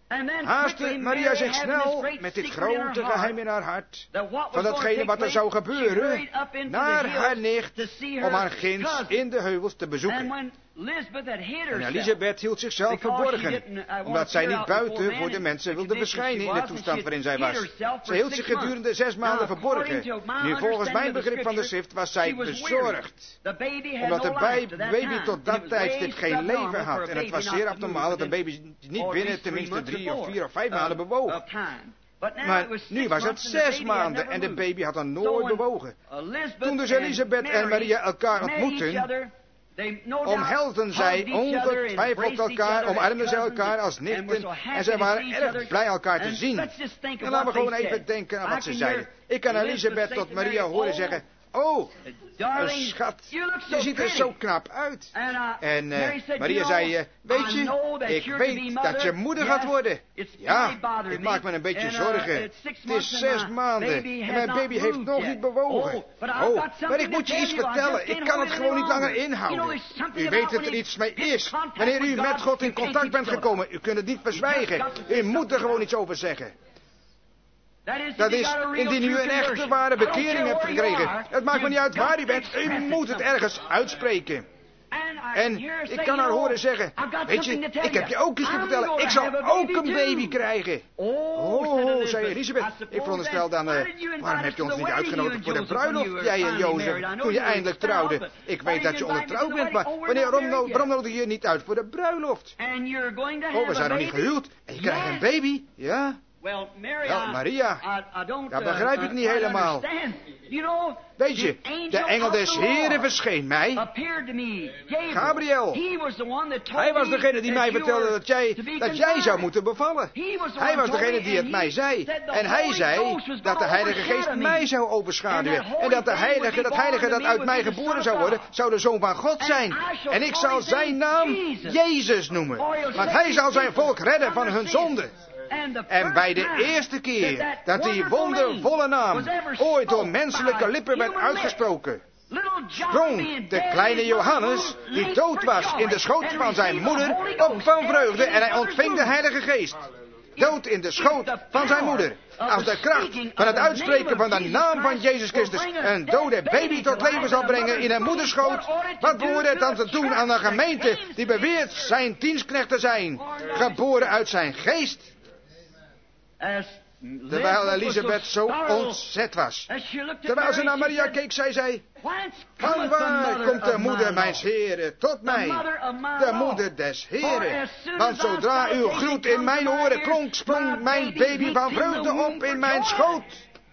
haastte Maria zich snel met dit grote geheim in haar hart, van datgene wat er zou gebeuren, naar haar nicht, om haar ginds in de heuvels te bezoeken. En Elisabeth hield zichzelf verborgen, omdat zij niet buiten voor de mensen wilde verschijnen in de toestand waarin zij was. Zij hield zich gedurende zes maanden verborgen. Nu, volgens mijn begrip van de schrift was zij bezorgd, omdat de baby tot dat tijdstip geen leven had. En het was zeer abnormaal dat een baby niet binnen tenminste drie of vier of vijf maanden bewoog. Maar nu was het zes maanden en de baby had dan nooit bewogen. Toen dus Elisabeth en Maria elkaar ontmoetten, omhelden zij ongetwijfeld elkaar, omarmden zij elkaar als nichten en zij waren erg blij elkaar te zien. En laten we gewoon even denken aan wat ze zeiden. Ik kan Elisabeth tot Maria horen zeggen, oh, een schat, je ziet er zo knap uit. En uh, Maria zei, uh, weet je, ik weet dat je moeder gaat worden. Ja, ik maak me een beetje zorgen. Het is zes maanden en mijn baby heeft nog niet bewogen. Oh, maar ik moet je iets vertellen, ik kan het gewoon niet langer inhouden. U weet dat er iets mee is. Wanneer u met God in contact bent gekomen, u kunt het niet verzwijgen. U moet er gewoon iets over zeggen. Dat is indien u een echte ware bekering hebt gekregen. Het maakt me niet uit waar u bent. U moet het ergens uitspreken. En ik kan haar horen zeggen, weet je, ik heb je ook iets te vertellen. Ik zal ook een baby krijgen. Oh, zei Elisabeth. Ik veronderstel dan, uh, waarom heb je ons niet uitgenodigd voor de bruiloft, jij en Jozef, toen je eindelijk trouwde? Ik weet dat je ondertrouwd bent, maar wanneer, waarom, waarom nodigde je je niet uit voor de bruiloft? Oh, we zijn nog niet gehuwd en je krijgt een baby, ja? Wel, Maria, dat begrijp ik niet helemaal. Weet je, de engel des Heren verscheen mij. Gabriel. Hij was degene die mij vertelde dat jij, dat jij zou moeten bevallen. Hij was degene die het mij zei. En hij zei dat de Heilige Geest mij zou overschaduwen. En dat de Heilige, dat Heilige dat uit mij geboren zou worden, zou de Zoon van God zijn. En ik zal zijn naam Jezus noemen. Want hij zal zijn volk redden van hun zonden. En bij de eerste keer dat die wondervolle naam ooit door menselijke lippen werd uitgesproken, sprong de kleine Johannes, die dood was in de schoot van zijn moeder, op van vreugde en hij ontving de Heilige Geest. Dood in de schoot van zijn moeder. Als de kracht van het uitspreken van de naam van Jezus Christus een dode baby tot leven zal brengen in een moederschoot, wat behoort het dan te doen aan een gemeente die beweert zijn dienstknecht te zijn, geboren uit zijn geest? Terwijl Elisabeth zo ontzet was. Terwijl ze naar Maria keek, zei zij, vanwaar komt de moeder mijns Heren tot mij? De moeder des Heren. Want zodra uw groet in mijn oren klonk, sprong mijn baby van vreugde op in mijn schoot.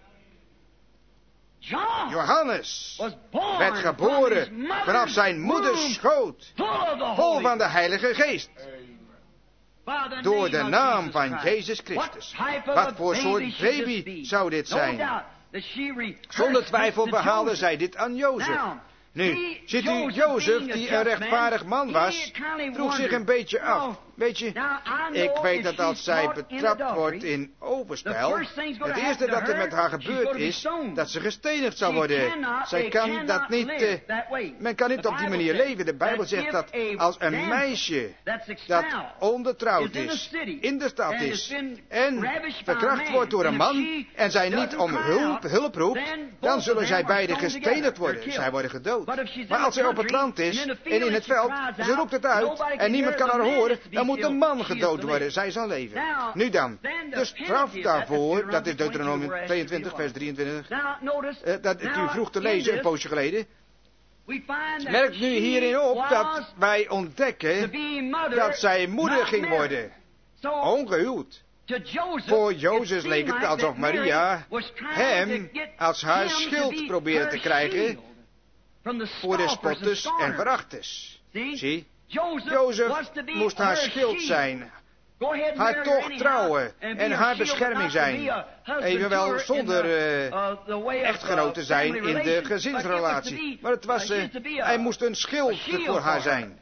Johannes werd geboren vanaf zijn moeders schoot, vol van de Heilige Geest. Door de naam van Jezus Christus. Wat voor soort baby zou dit zijn? Zonder twijfel behaalde zij dit aan Jozef. Nu, ziet u, Jozef, die een rechtvaardig man was, vroeg zich een beetje af. Weet je, ik weet dat als zij betrapt wordt in overspel, het eerste dat er met haar gebeurd is, dat ze gestenigd zal worden. Zij kan dat niet, uh, men kan niet op die manier leven. De Bijbel zegt dat als een meisje dat ondertrouwd is, in de stad is, en verkracht wordt door een man, en zij niet om hulp, hulp roept, dan zullen zij beiden gestenigd worden. Zij worden gedood. Maar als zij op het land is, en in het veld, ze roept het uit, en niemand kan haar horen, dan moet een man gedood worden, zij zal leven. Nu dan, de straf daarvoor, dat is Deuteronomium tweeëntwintig, vers drieëntwintig, uh, dat u vroeg te lezen een poosje geleden, merkt nu hierin op dat wij ontdekken dat zij moeder ging worden, ongehuwd. Voor Jozef leek het alsof Maria hem als haar schild probeerde te krijgen voor de spotters en verachters. Zie? Jozef moest haar schild zijn, haar toch trouwen en haar bescherming zijn, evenwel zonder uh, echtgenoot te zijn in de gezinsrelatie. Maar het was, uh, hij moest een schild voor haar zijn.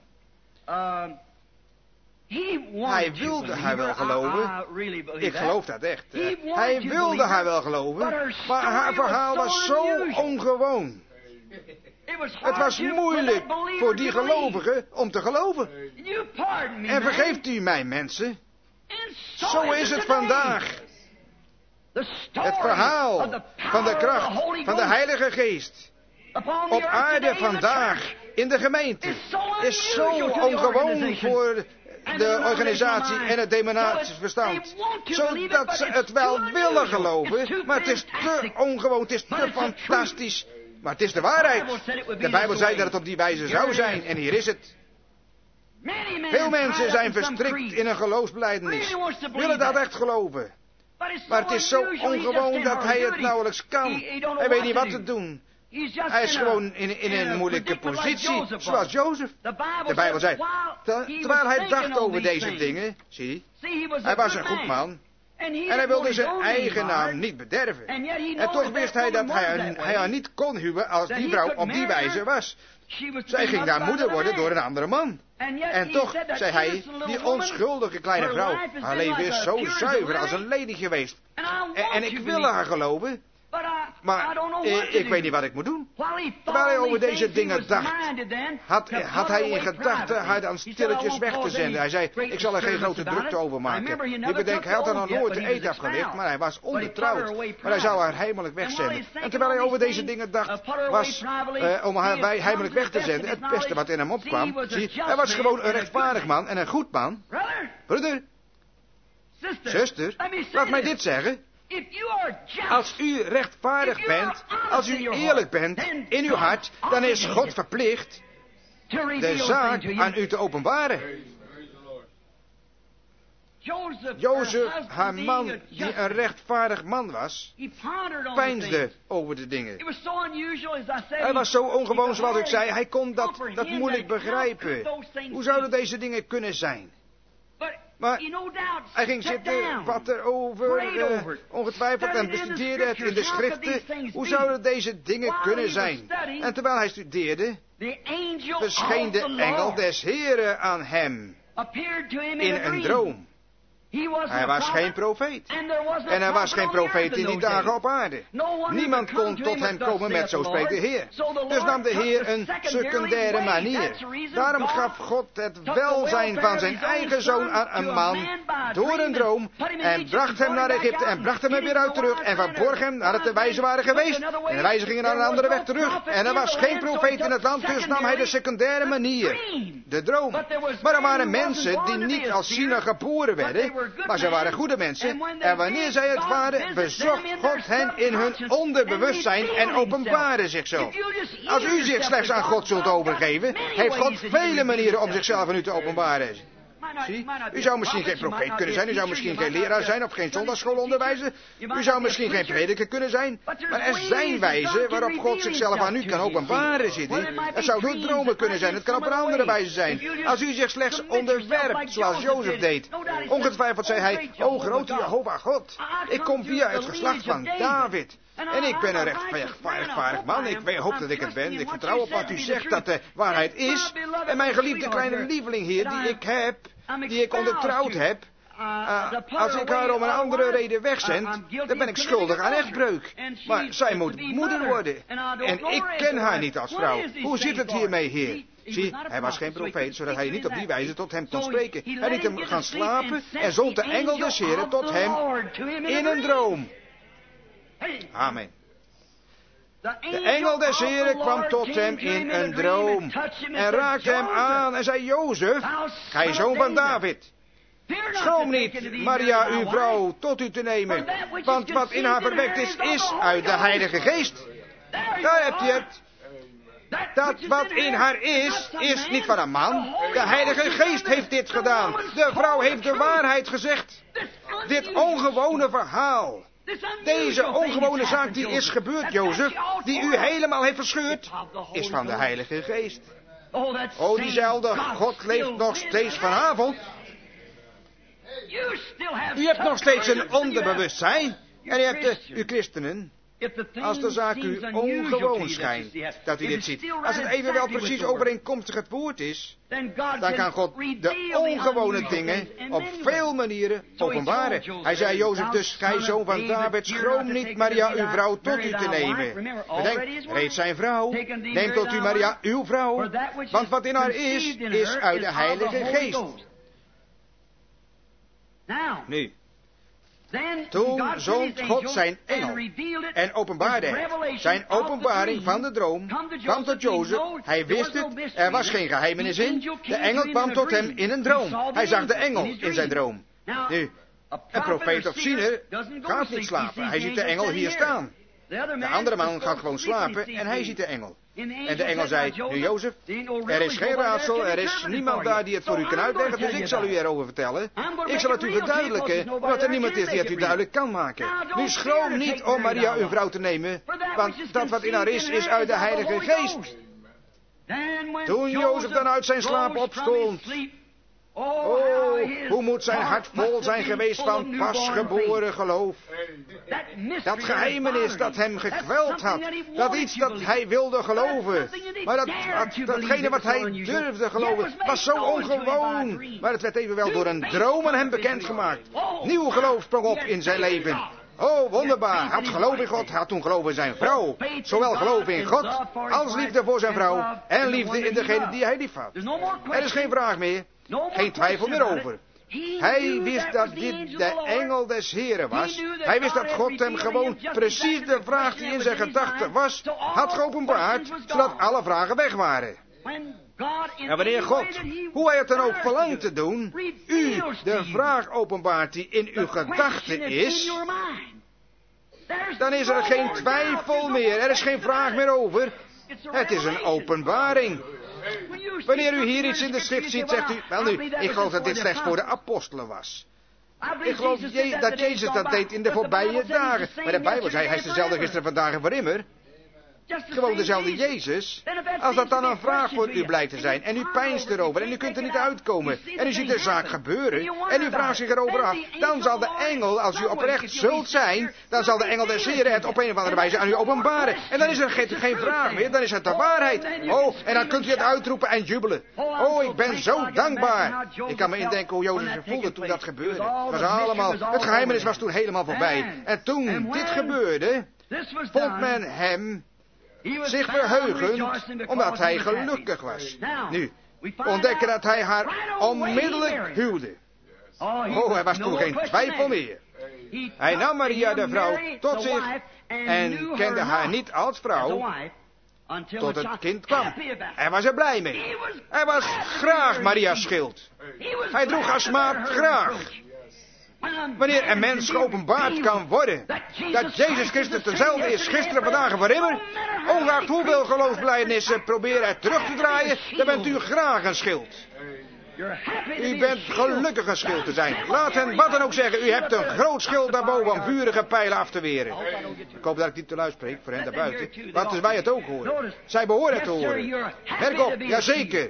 Hij wilde haar wel geloven, ik geloof dat echt. Hij wilde haar wel geloven, maar haar verhaal was zo ongewoon. Het was moeilijk voor die gelovigen om te geloven. En vergeeft u mij, mensen, Zo is het vandaag. Het verhaal van de kracht van de Heilige Geest op aarde vandaag in de gemeente is zo ongewoon voor de organisatie en het demonisch verstand. Zodat ze het wel willen geloven, maar het is te ongewoon, het is te fantastisch. Maar het is de waarheid. De Bijbel zei dat het op die wijze zou zijn en hier is het. Veel mensen zijn verstrikt in een geloofsbelijdenis, willen dat echt geloven. Maar het is zo ongewoon dat hij het nauwelijks kan. Hij weet niet wat te doen. Hij is gewoon in, in een moeilijke positie, zoals Jozef. De Bijbel zei, terwijl hij dacht over deze dingen, zie, hij was een goed man. En hij wilde zijn eigen naam niet bederven. En toch wist hij dat hij, hij haar niet kon huwen als die vrouw op die wijze was. Zij ging daar moeder worden door een andere man. En toch, zei hij, die onschuldige kleine vrouw, haar leven is zo zuiver als een lelie geweest. En, en ik wil haar geloven. Maar ik, ik weet niet wat ik moet doen. Terwijl hij over deze dingen dacht, had, had hij in gedachten haar dan stilletjes weg te zenden. Hij zei, ik zal er geen grote drukte over maken. Je bedenkt, hij had er nog nooit de eet afgelegd, maar hij was ongetrouwd. Maar hij zou haar heimelijk wegzenden. En terwijl hij over deze dingen dacht, was uh, om haar bij heimelijk weg te zenden het beste wat in hem opkwam. Zie, hij was gewoon een rechtvaardig man en een goed man. Broeder, zuster, laat mij dit zeggen. Als u rechtvaardig bent, als u eerlijk bent in uw hart, dan is God verplicht de zaak aan u te openbaren. Jozef, haar man, die een rechtvaardig man was, peinsde over de dingen. Hij was zo ongewoon, zoals ik zei, hij kon dat, dat moeilijk begrijpen. Hoe zouden deze dingen kunnen zijn? Maar hij ging zitten, wat erover, uh, ongetwijfeld, en bestudeerde het in de schriften. Hoe zouden deze dingen kunnen zijn? En terwijl hij studeerde, verscheen de engel des Heren aan hem in een droom. Hij was geen profeet. En er was geen profeet in die dagen op aarde. Niemand kon tot hem komen met zo spreekt de Heer. Dus nam de Heer een secundaire manier. Daarom gaf God het welzijn van zijn eigen zoon aan een man door een droom en bracht hem naar Egypte en bracht hem er weer uit terug en verborg hem nadat de wijzen waren geweest. En de wijzen gingen naar een andere weg terug. En er was geen profeet in het land, dus nam hij de secundaire manier. De droom. Maar er waren mensen die niet als ziener geboren werden, maar ze waren goede mensen. En wanneer zij het waren, bezocht God hen in hun onderbewustzijn en openbaarde zichzelf. Als u zich slechts aan God zult overgeven, heeft God vele manieren om zichzelf aan u te openbaren. Zie, u zou misschien geen profeet kunnen zijn, u zou misschien geen leraar zijn of geen zondagschool onderwijzen. U zou misschien geen prediker kunnen zijn, maar er zijn wijzen waarop God zichzelf aan u kan openbaren, ziet u. Het zou door dromen kunnen zijn, het kan op een andere wijze zijn. Als u zich slechts onderwerpt, zoals Jozef deed. Ongetwijfeld zei hij, o grote Jehovah God, ik kom via het geslacht van David. En ik ben een rechtvaardig man. Ik hoop dat ik het ben. Ik vertrouw op wat u zegt dat de waarheid is. En mijn geliefde kleine lieveling hier, die ik heb, die ik ondertrouwd heb, uh, als ik haar om een andere reden wegzend, dan ben ik schuldig aan echtbreuk. Maar zij moet moeder worden. En ik ken haar niet als vrouw. Hoe zit het hiermee, Heer? Zie, hij was geen profeet, zodat hij niet op die wijze tot hem kon spreken. Hij liet hem gaan slapen en zond de engel des Heren tot hem in een droom. Amen. De engel des Heren kwam tot hem in een droom en raakte hem aan en zei, Jozef, gij zoon van David, schroom niet Maria uw vrouw tot u te nemen, want wat in haar verwekt is, is uit de Heilige Geest. Daar heb je het. Dat wat in haar is, is niet van een man. De Heilige Geest heeft dit gedaan. De vrouw heeft de waarheid gezegd. Dit ongewone verhaal. Deze ongewone zaak die is gebeurd, Jozef, die u helemaal heeft verscheurd, is van de Heilige Geest. O, diezelfde God leeft nog steeds vanavond. U hebt nog steeds een onderbewustzijn. En u hebt de, u christenen, als de zaak u ongewoon schijnt, dat u dit ziet. Als het evenwel precies overeenkomstig het woord is, dan kan God de ongewone dingen op veel manieren openbaren. Hij zei, Jozef, dus gij zoon van David, schroom niet Maria uw vrouw tot u te nemen. Bedenk, reeds zijn vrouw, neem tot u Maria uw vrouw, want wat in haar is, is uit de Heilige Geest. Nu, toen zond God zijn engel en openbaarde het. Zijn openbaring van de droom kwam tot Jozef. Hij wist het, er was geen geheimenis in. De engel kwam tot hem in een droom. Hij zag de engel in zijn droom. Nu, een profeet of ziener gaat niet slapen. Hij ziet de engel hier staan. De andere man gaat gewoon slapen en hij ziet de engel. En de engel zei, nu Jozef, er is geen raadsel, er is niemand daar die het voor u kan uitleggen, dus ik zal u erover vertellen. Ik zal het u verduidelijken, omdat er niemand is die het u duidelijk kan maken. Nu schroom niet om Maria uw vrouw te nemen, want dat wat in haar is, is uit de Heilige Geest. Toen Jozef dan uit zijn slaap opstond, oh, hoe moet zijn hart vol zijn geweest van pasgeboren geloof. Dat geheimenis dat hem gekweld had. Dat iets dat hij wilde geloven. Maar dat, dat, datgene wat hij durfde geloven was zo ongewoon. Maar het werd evenwel door een droom aan hem bekendgemaakt. Nieuw geloof sprong op in zijn leven. Oh, wonderbaar. Hij had geloof in God, hij had toen geloof in zijn vrouw. Zowel geloof in God, als liefde voor zijn vrouw. En liefde in degene die hij lief had. Er is geen vraag meer. Geen twijfel meer over. Hij wist dat dit de engel des Heren was. Hij wist dat God hem gewoon precies de vraag die in zijn gedachten was, had geopenbaard, zodat alle vragen weg waren. En wanneer God, hoe hij het dan ook verlangt te doen, u de vraag openbaart die in uw gedachten is, dan is er geen twijfel meer, er is geen vraag meer over. Het is een openbaring. Wanneer u hier iets in de schrift ziet, zegt u, wel nu, ik geloof dat dit slechts voor de apostelen was. Ik geloof dat Jezus dat deed in de voorbije dagen. Maar de Bijbel zei, hij is dezelfde gisteren, vandaag en voor immer. Gewoon dezelfde Jezus. Als dat dan een vraag voor u blijkt te zijn. En u peinst erover. En u kunt er niet uitkomen. En u ziet de zaak gebeuren. En u vraagt zich erover af. Dan zal de engel, als u oprecht zult zijn. Dan zal de engel des Heren het op een of andere wijze aan u openbaren. En dan is er geen, geen vraag meer. Dan is het de waarheid. Oh, en dan kunt u het uitroepen en jubelen. Oh, ik ben zo dankbaar. Ik kan me indenken hoe Jozef zich voelde toen dat gebeurde. Het was allemaal, het geheimenis was toen helemaal voorbij. En toen dit gebeurde, vond men hem zich verheugend, omdat hij gelukkig was. Nu, ontdekken dat hij haar onmiddellijk huwde. Oh, er was toen geen twijfel meer. Hij nam Maria, de vrouw, tot zich en kende haar niet als vrouw, tot het kind kwam. Hij was er blij mee. Hij was graag Maria's schild. Hij droeg haar smaad graag. Wanneer een mens geopenbaard kan worden dat Jezus Christus dezelfde is gisteren, vandaag en voor immer, ongeacht hoeveel geloofsbelijdenissen proberen het terug te draaien, dan bent u graag een schild. U bent gelukkig een schild te zijn. Laat hen wat dan ook zeggen, u hebt een groot schild daarboven om vurige pijlen af te weren. Ik hoop dat ik niet te luid spreek voor hen daarbuiten, want dus wij het ook horen. Zij behoren het te horen. Merk op, jazeker.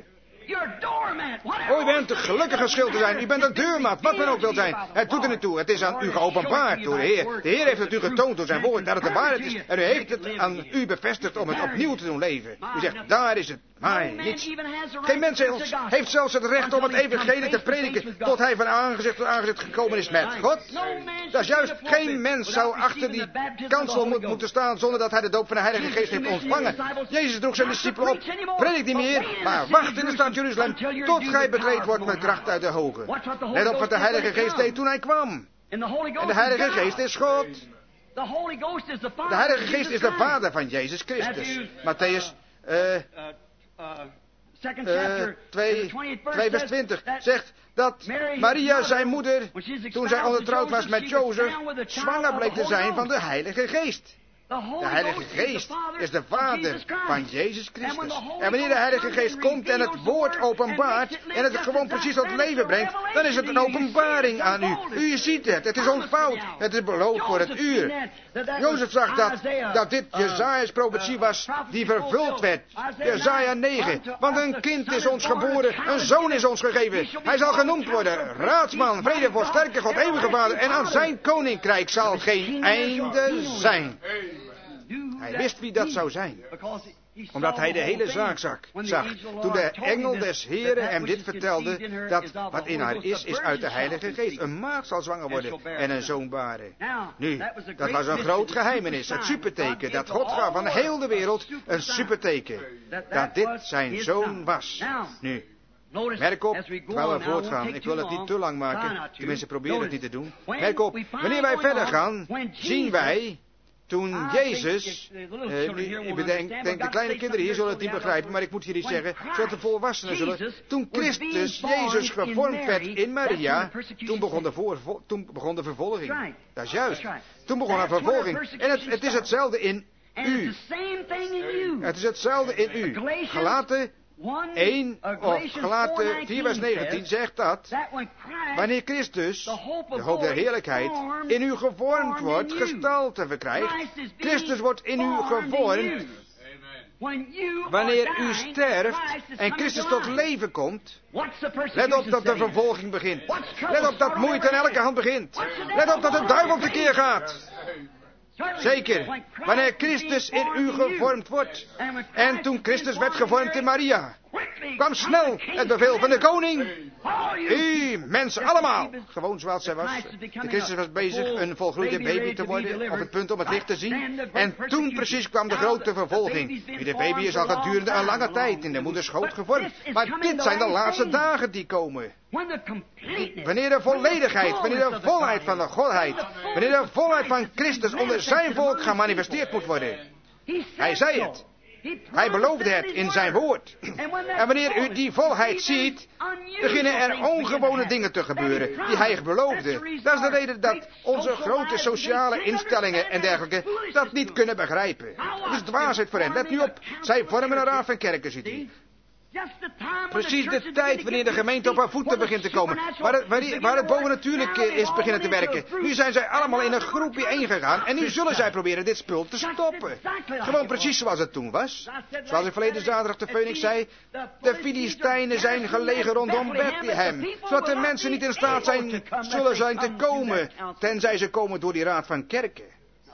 Oh, u bent gelukkig een schild te zijn. U bent een deurmat, wat men ook wil zijn. Het doet er niet toe. Het is aan u geopenbaard door de Heer. De Heer heeft het u getoond door zijn woord dat het de waarheid is. En u heeft het aan u bevestigd om het opnieuw te doen leven. U zegt, daar is het. Maar niets. Geen mens heeft zelfs het recht om het evangelie te prediken tot hij van aangezicht tot aangezicht gekomen is met God. Dat is juist, geen mens zou achter die kansel moeten staan zonder dat hij de doop van de Heilige Geest heeft ontvangen. Jezus droeg zijn discipelen op. Predik niet meer, maar wacht in de stad Jeruzalem tot gij bekleed wordt met kracht uit de hoge. Let op wat de Heilige Geest deed toen hij kwam. En de Heilige Geest is God. De Heilige Geest is de Vader van Jezus Christus. Matthäus Uh, uh, twee vers twintig zegt dat Maria, zijn moeder, toen zij ondertrouwd was met Jozef, zwanger bleek te zijn van de Heilige Geest. De Heilige Geest is de Vader van Jezus Christus. En wanneer de Heilige Geest komt en het woord openbaart en het gewoon precies tot leven brengt, dan is het een openbaring aan u. U ziet het, het is ontvouwd, het is beloofd voor het uur. Jozef zag dat, dat dit Jesaja's profetie was die vervuld werd. Jesaja negen. Want een kind is ons geboren, een zoon is ons gegeven. Hij zal genoemd worden, raadsman, vredevorst, sterke God, eeuwige Vader. En aan zijn koninkrijk zal geen einde zijn. Hij wist wie dat zou zijn, omdat hij de hele zaak zag. zag. Toen de engel des Heren hem dit vertelde, dat wat in haar is, is uit de Heilige Geest. Een maagd zal zwanger worden en een zoon baren. Nu, dat was een groot geheimenis, het superteken, dat God gaf aan heel de wereld een superteken, dat dit zijn zoon was. Nu, Merk op, terwijl we voortgaan. Ik wil het niet te lang maken. Tenminste, probeer het niet te doen. Merk op, wanneer wij verder gaan, zien wij... Toen Jezus, uh, ik bedenk, denk de kleine kinderen hier zullen het niet begrijpen, maar ik moet hier iets zeggen, zodat de volwassenen zullen. Toen Christus, Jezus, gevormd werd in Maria, toen begon de, voor, toen begon de vervolging. Dat is juist. Toen begon een vervolging. En het, het is hetzelfde in u. Het is hetzelfde in u. Galaten één, of Galaten vier vers negentien zegt dat, wanneer Christus, de hoop der heerlijkheid, in u gevormd wordt, gestalte verkrijgt, Christus wordt in u gevormd, wanneer u sterft en Christus tot leven komt, let op dat de vervolging begint. Let op dat moeite aan elke hand begint. Let op dat de duivel tekeer gaat. Zeker, wanneer Christus in u gevormd wordt. En toen Christus werd gevormd in Maria, kwam snel het bevel van de koning. U mensen allemaal, gewoon zoals zij was. De Christus was bezig een volgroeide baby te worden, op het punt om het licht te zien. En toen precies kwam de grote vervolging. Nu, de baby is al gedurende een lange tijd in de moeders schoot gevormd. Maar dit zijn de laatste dagen die komen. Wanneer de volledigheid, wanneer de volheid van de Godheid, wanneer de volheid van Christus onder zijn volk gemanifesteerd moet worden. Hij zei het. Hij beloofde het in zijn woord. En wanneer u die volheid ziet, beginnen er ongewone dingen te gebeuren die hij beloofde. Dat is de reden dat onze grote sociale instellingen en dergelijke dat niet kunnen begrijpen. Het is dwaasheid voor hen. Let nu op, zij vormen een raad van kerken, ziet u. Precies de tijd wanneer de gemeente op haar voeten begint te komen. Waar het, waar, waar het bovennatuurlijk is beginnen te werken. Nu zijn zij allemaal in een groepje ingegaan. En nu zullen zij proberen dit spul te stoppen. Gewoon precies zoals het toen was. Zoals ik verleden zaterdag de Phoenix zei. De Filistijnen zijn gelegen rondom Bethlehem. Zodat de mensen niet in staat zijn, zullen zijn te komen. Tenzij ze komen door die raad van kerken.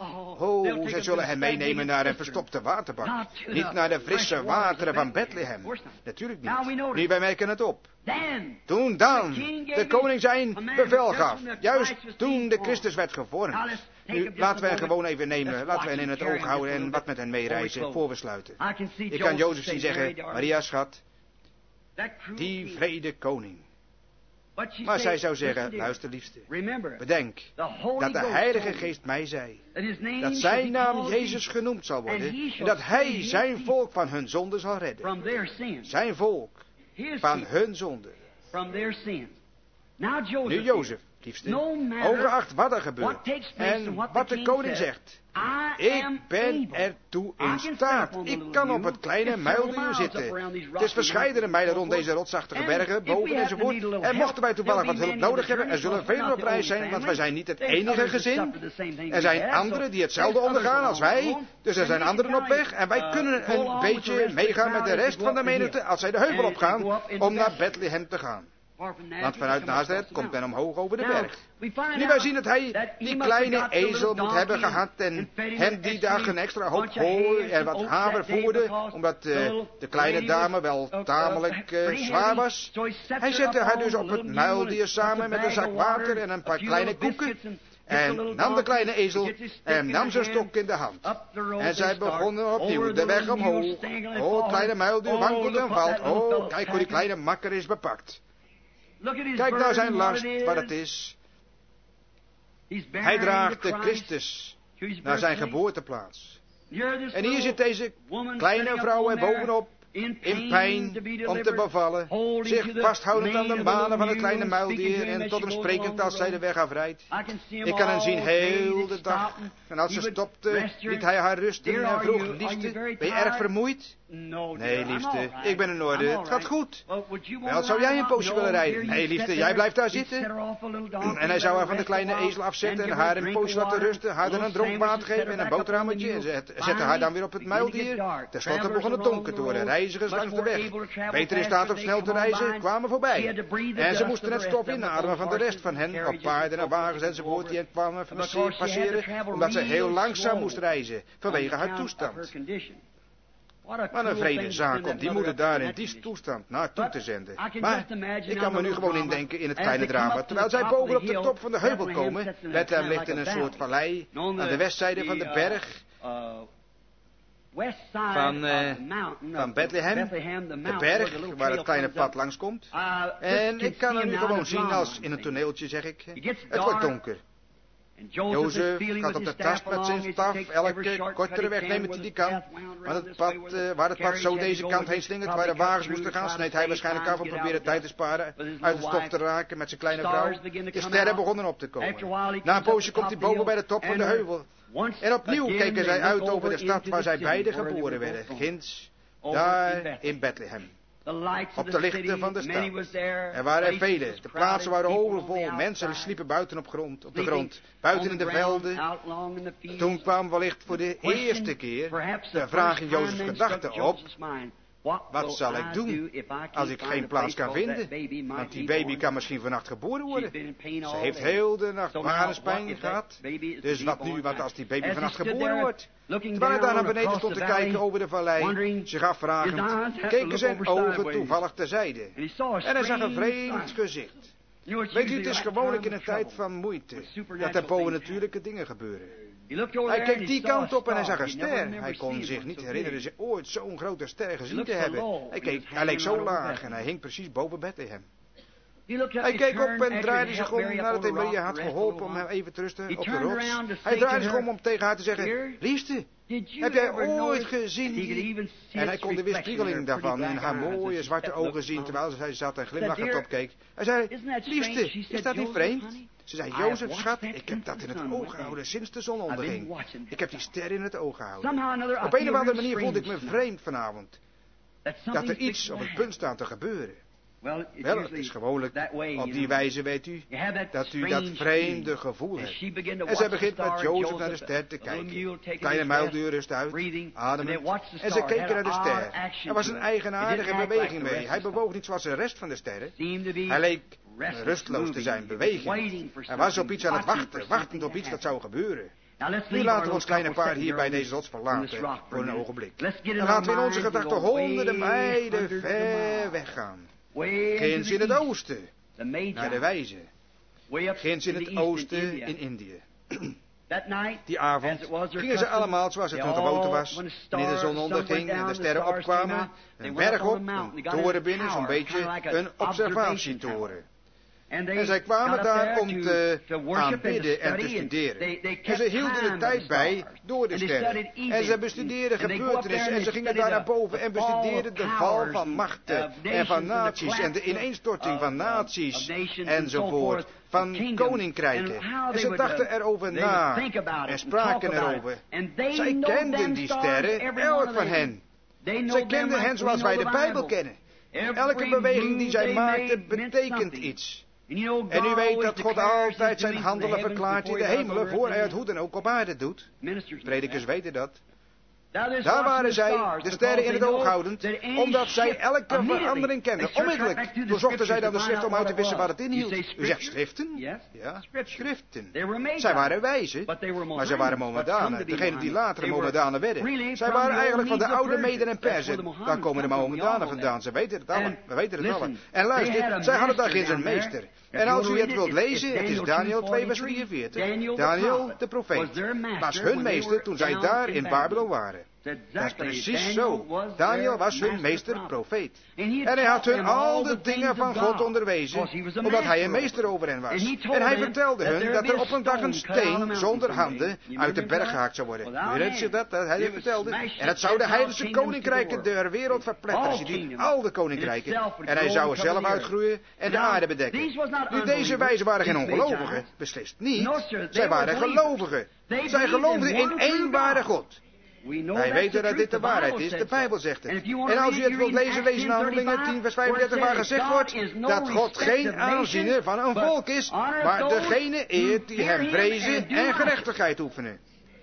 Oh, zij zullen hem meenemen naar een verstopte waterbak. Niet naar de frisse wateren van Bethlehem. Natuurlijk niet. Nu, wij merken het op. Toen dan de koning zijn bevel gaf. Juist toen de Christus werd gevormd. Nu, laten we hen gewoon even nemen. Laten we hen in het oog houden en wat met hen meereizen voor we sluiten. Ik kan Jozef zien zeggen, Maria schat, die vrede koning. Maar zij zou zeggen, luister liefste, bedenk dat de Heilige Geest mij zei, dat zijn naam Jezus genoemd zal worden, en dat Hij zijn volk van hun zonde zal redden. Zijn volk van hun zonde. Nu Jozef, liefste, ongeacht wat er gebeurt en wat de koning zegt, ik ben ertoe in staat. Ik kan op het kleine muildier zitten. Het is verscheidene mijlen rond deze rotsachtige bergen, boven enzovoort. En mochten wij toevallig wat hulp nodig hebben, er zullen velen op reis zijn, want wij zijn niet het enige gezin. Er zijn anderen die hetzelfde ondergaan als wij, dus er zijn anderen op weg. En wij kunnen een beetje meegaan met de rest van de menigte als zij de heuvel opgaan om naar Bethlehem te gaan. Want vanuit Nazareth komt men omhoog over de berg. Nu wij zien dat hij die kleine ezel moet hebben gehad en hem die dag een extra hoop hooi en wat haver voerde, omdat uh, de kleine dame wel tamelijk uh, zwaar was. Hij zette haar dus op het muildier samen met een zak water en een paar kleine koeken. En nam de kleine ezel en nam zijn stok in de hand. En zij begonnen opnieuw de weg omhoog. Oh, kleine muildier wankelt en valt. Oh, kijk hoe die kleine makker is bepakt. Kijk naar zijn last, wat het is. Hij draagt de Christus naar zijn geboorteplaats. En hier zit deze kleine vrouw er bovenop, in pijn, om te bevallen, zich vasthoudend aan de manen van het kleine muildier en tot hem sprekend als zij de weg afrijdt. Ik kan hem zien heel de dag. En als ze stopte, liet hij haar rusten en vroeg, liefste, ben je erg vermoeid? Nee, liefste, ik ben in orde, het gaat goed. Wel, zou jij een poosje willen rijden? Nee, liefste, jij blijft daar zitten. En hij zou haar van de kleine ezel afzetten en haar een poosje laten rusten, haar dan een dronk water geven en een boterhammetje en zette haar dan weer op het muildier. Ten slotte begon het donker te worden, reizigers langs de weg. Beter in staat om snel te reizen, kwamen voorbij. En ze moesten het stof inademen van de rest van hen, op paarden en wagens enzovoort, die hen kwamen passeren, omdat ze heel langzaam moest reizen, vanwege haar toestand. Wat een vrede zaak om die moeder daar in die toestand naartoe te zenden. Maar ik kan me nu gewoon indenken in het kleine drama. Terwijl zij boven op de top van de heuvel komen, Bethlehem ligt in een soort vallei aan de westzijde van de berg. van, uh, van Bethlehem, de berg waar het kleine pad langskomt. En ik kan hem nu gewoon zien als in een toneeltje, zeg ik. Het wordt donker. Jozef gaat op de tast met zijn staf, elke kortere weg neemt hij die kant. Maar het pad, uh, waar het pad zo deze kant heen slingert, waar de wagens moesten gaan, sneed hij waarschijnlijk af om te proberen tijd te sparen, uit de stof te raken met zijn kleine vrouw. De sterren begonnen op te komen. Na een poosje komt hij boven bij de top van de heuvel. En opnieuw keken zij uit over de stad waar zij beiden geboren werden, ginds, daar in Bethlehem. Op de lichten van de stad. Er waren er vele. De plaatsen waren overvol. Mensen sliepen buiten op, grond, op de grond. Buiten in de velden. Toen kwam wellicht voor de eerste keer de vraag in Jozefs gedachten op. Wat zal ik doen als ik geen plaats kan vinden? Want die baby kan misschien vannacht geboren worden. Ze heeft heel de nacht magenspijn gehad. Dus wat nu, wat als die baby vannacht geboren wordt? Terwijl hij daar naar beneden stond te kijken over de vallei, zich afvragend, keken zijn ogen toevallig terzijde. En hij zag een vreemd gezicht. Weet u, het is gewoonlijk in een tijd van moeite dat er bovennatuurlijke dingen gebeuren. Hij keek die kant op en hij zag een ster. Hij kon zich niet herinneren zich ooit zo'n grote ster gezien te hebben. Hij, keek, hij leek zo laag en hij hing precies boven Bethlehem. Hij keek op en draaide zich om nadat hij Maria had geholpen om hem even te rusten op de rots. Hij draaide zich om om tegen haar te zeggen, liefste, heb jij ooit gezien die... En hij kon de weerspiegeling daarvan in haar mooie zwarte ogen zien terwijl zij zat en glimlachend opkeek. Hij zei, liefste, is dat niet vreemd? Ze zei, Jozef, schat, ik heb dat in het oog gehouden sinds de zon onderging. Ik heb die ster in het oog gehouden. Op een of andere manier voelde ik me vreemd vanavond. Dat er iets op het punt staat te gebeuren. Wel, het is gewoonlijk op die wijze, weet u, dat u dat vreemde gevoel hebt. En zij begint met Jozef naar de ster te kijken. Kleine muildier rust uit, ademen. En ze keken naar de ster. Er was een eigenaardige beweging mee. Hij bewoog niet zoals de rest van de sterren. Hij leek rustloos te zijn, beweging. Hij was op iets aan het wachten, wachtend op iets dat zou gebeuren. Nu laten we ons kleine paard hier bij deze rots verlaten voor een ogenblik. En laten we in onze gedachten honderden mijlen ver weggaan. Ginds in het oosten, naar de wijze. Ginds in het oosten in Indië. Die avond gingen ze allemaal zoals het hun gewoonte was, wanneer de zon onderging en de sterren opkwamen, een berg op, een toren binnen, zo'n beetje een observatietoren. En zij kwamen daar om te aanbidden en te studeren. En ze hielden de tijd bij door de sterren. En ze bestudeerden gebeurtenissen en ze gingen daar naar boven en bestudeerden de val van machten en van naties en de ineenstorting van naties enzovoort, van koninkrijken. En ze dachten erover na en spraken erover. Zij kenden die sterren, elk van hen. Zij kenden hen zoals wij de Bijbel kennen. Elke beweging die zij maakten betekent iets. En u weet dat God altijd zijn handelen verklaart in de hemelen voor hij het hoe dan ook op aarde doet. Predikers weten dat. Daar waren zij, de sterren in het oog houdend, omdat zij elke verandering kenden. Onmiddellijk doorzochten zij dan de schrift om uit te wissen wat het inhield. U zegt schriften? Ja, schriften. Zij waren wijzen, maar zij waren Mohammedanen. Degenen die later Mohammedanen werden. Zij waren eigenlijk van de oude Meden en Perzen. Daar komen de Mohammedanen vandaan. Ze weten het allen. We weten het allen. En luister, zij hadden daar geen zijn meester. En als u het wilt lezen, het is Daniel twee vers drieënveertig. Daniel, de profeet, was hun meester toen zij daar in Babylon waren. Dat is precies zo. Daniel was hun meester, profeet. En hij had hun al de dingen van God onderwezen, omdat hij een meester over hen was. En hij vertelde hun dat er op een dag een steen zonder handen uit de berg gehaakt zou worden. U herinnert zich dat? Dat hij vertelde. En het zou de heidense koninkrijken der wereld verpletteren. Ziet u, al de koninkrijken. En hij zou er zelf uitgroeien en de aarde bedekken. Nu, deze wijzen waren geen ongelovigen. Beslist niet. Zij waren gelovigen. Zij geloofden in één ware God. Wij weten dat dit de waarheid is, de Bijbel zegt het. En als u het wilt lezen, lees in Handelingen tien vers vijfendertig, waar gezegd wordt dat God geen aanziener van een volk is, maar degene eert die hem vrezen en gerechtigheid oefenen.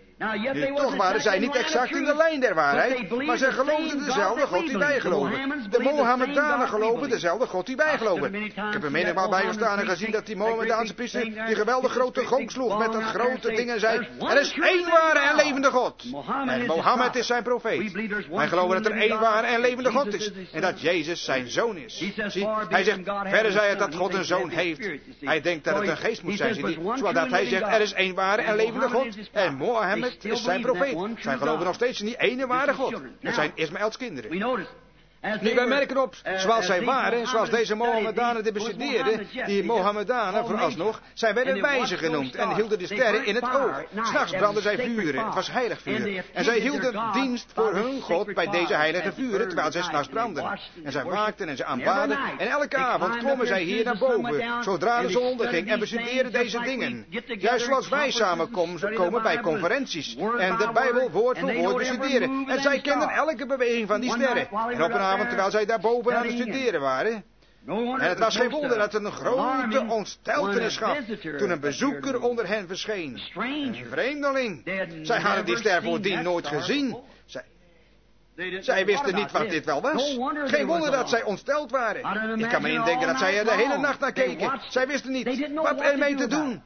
Nu, toch waren zij niet exact in de lijn der waarheid, maar zij geloofden dezelfde God die wij geloven. De Mohammedanen geloven dezelfde God die wij geloven. Ik heb er menigmaal bij gestaan en gezien dat die Mohammedaanse priester die geweldig grote gong sloeg met dat grote ding en zei, er is één ware en levende God. En Mohammed is zijn profeet. Wij geloven dat er één ware en levende God is. En dat Jezus zijn zoon is. Zie, hij zegt, verder zei het dat God een zoon heeft. Hij denkt dat het een geest moet zijn, zie je, zodat hij zegt, er is één ware en levende God. En Mohammed Mohammed is zijn profeet. Zij geloven nog steeds in die ene ware God. Dat zijn Ismaëls kinderen. Nu, wij merken op, zoals zij waren, zoals deze Mohammedanen die bestudeerden, die Mohammedanen vooralsnog, zij werden wijzen genoemd en hielden de sterren in het oog. S'nachts brandden zij vuren, het was heilig vuur. En zij hielden dienst voor hun God bij deze heilige vuren, terwijl zij s'nachts brandden. En zij waakten en zij aanbaden, en elke avond klommen zij hier naar boven, zodra de zon onderging, en bestudeerden deze dingen. Juist zoals wij samenkomen bij conferenties, en de Bijbel woord voor woord bestuderen. En zij kenden elke beweging van die sterren. En op een avond, terwijl zij daarboven aan het studeren waren. En het was geen wonder dat het een grote ontsteltenis gaf toen een bezoeker onder hen verscheen. Een vreemdeling. Zij hadden die ster voordien nooit gezien. Zij, zij wisten niet wat dit wel was. Geen wonder dat zij ontsteld waren. Ik kan me indenken dat zij er de hele nacht naar keken. Zij wisten niet wat ermee te doen.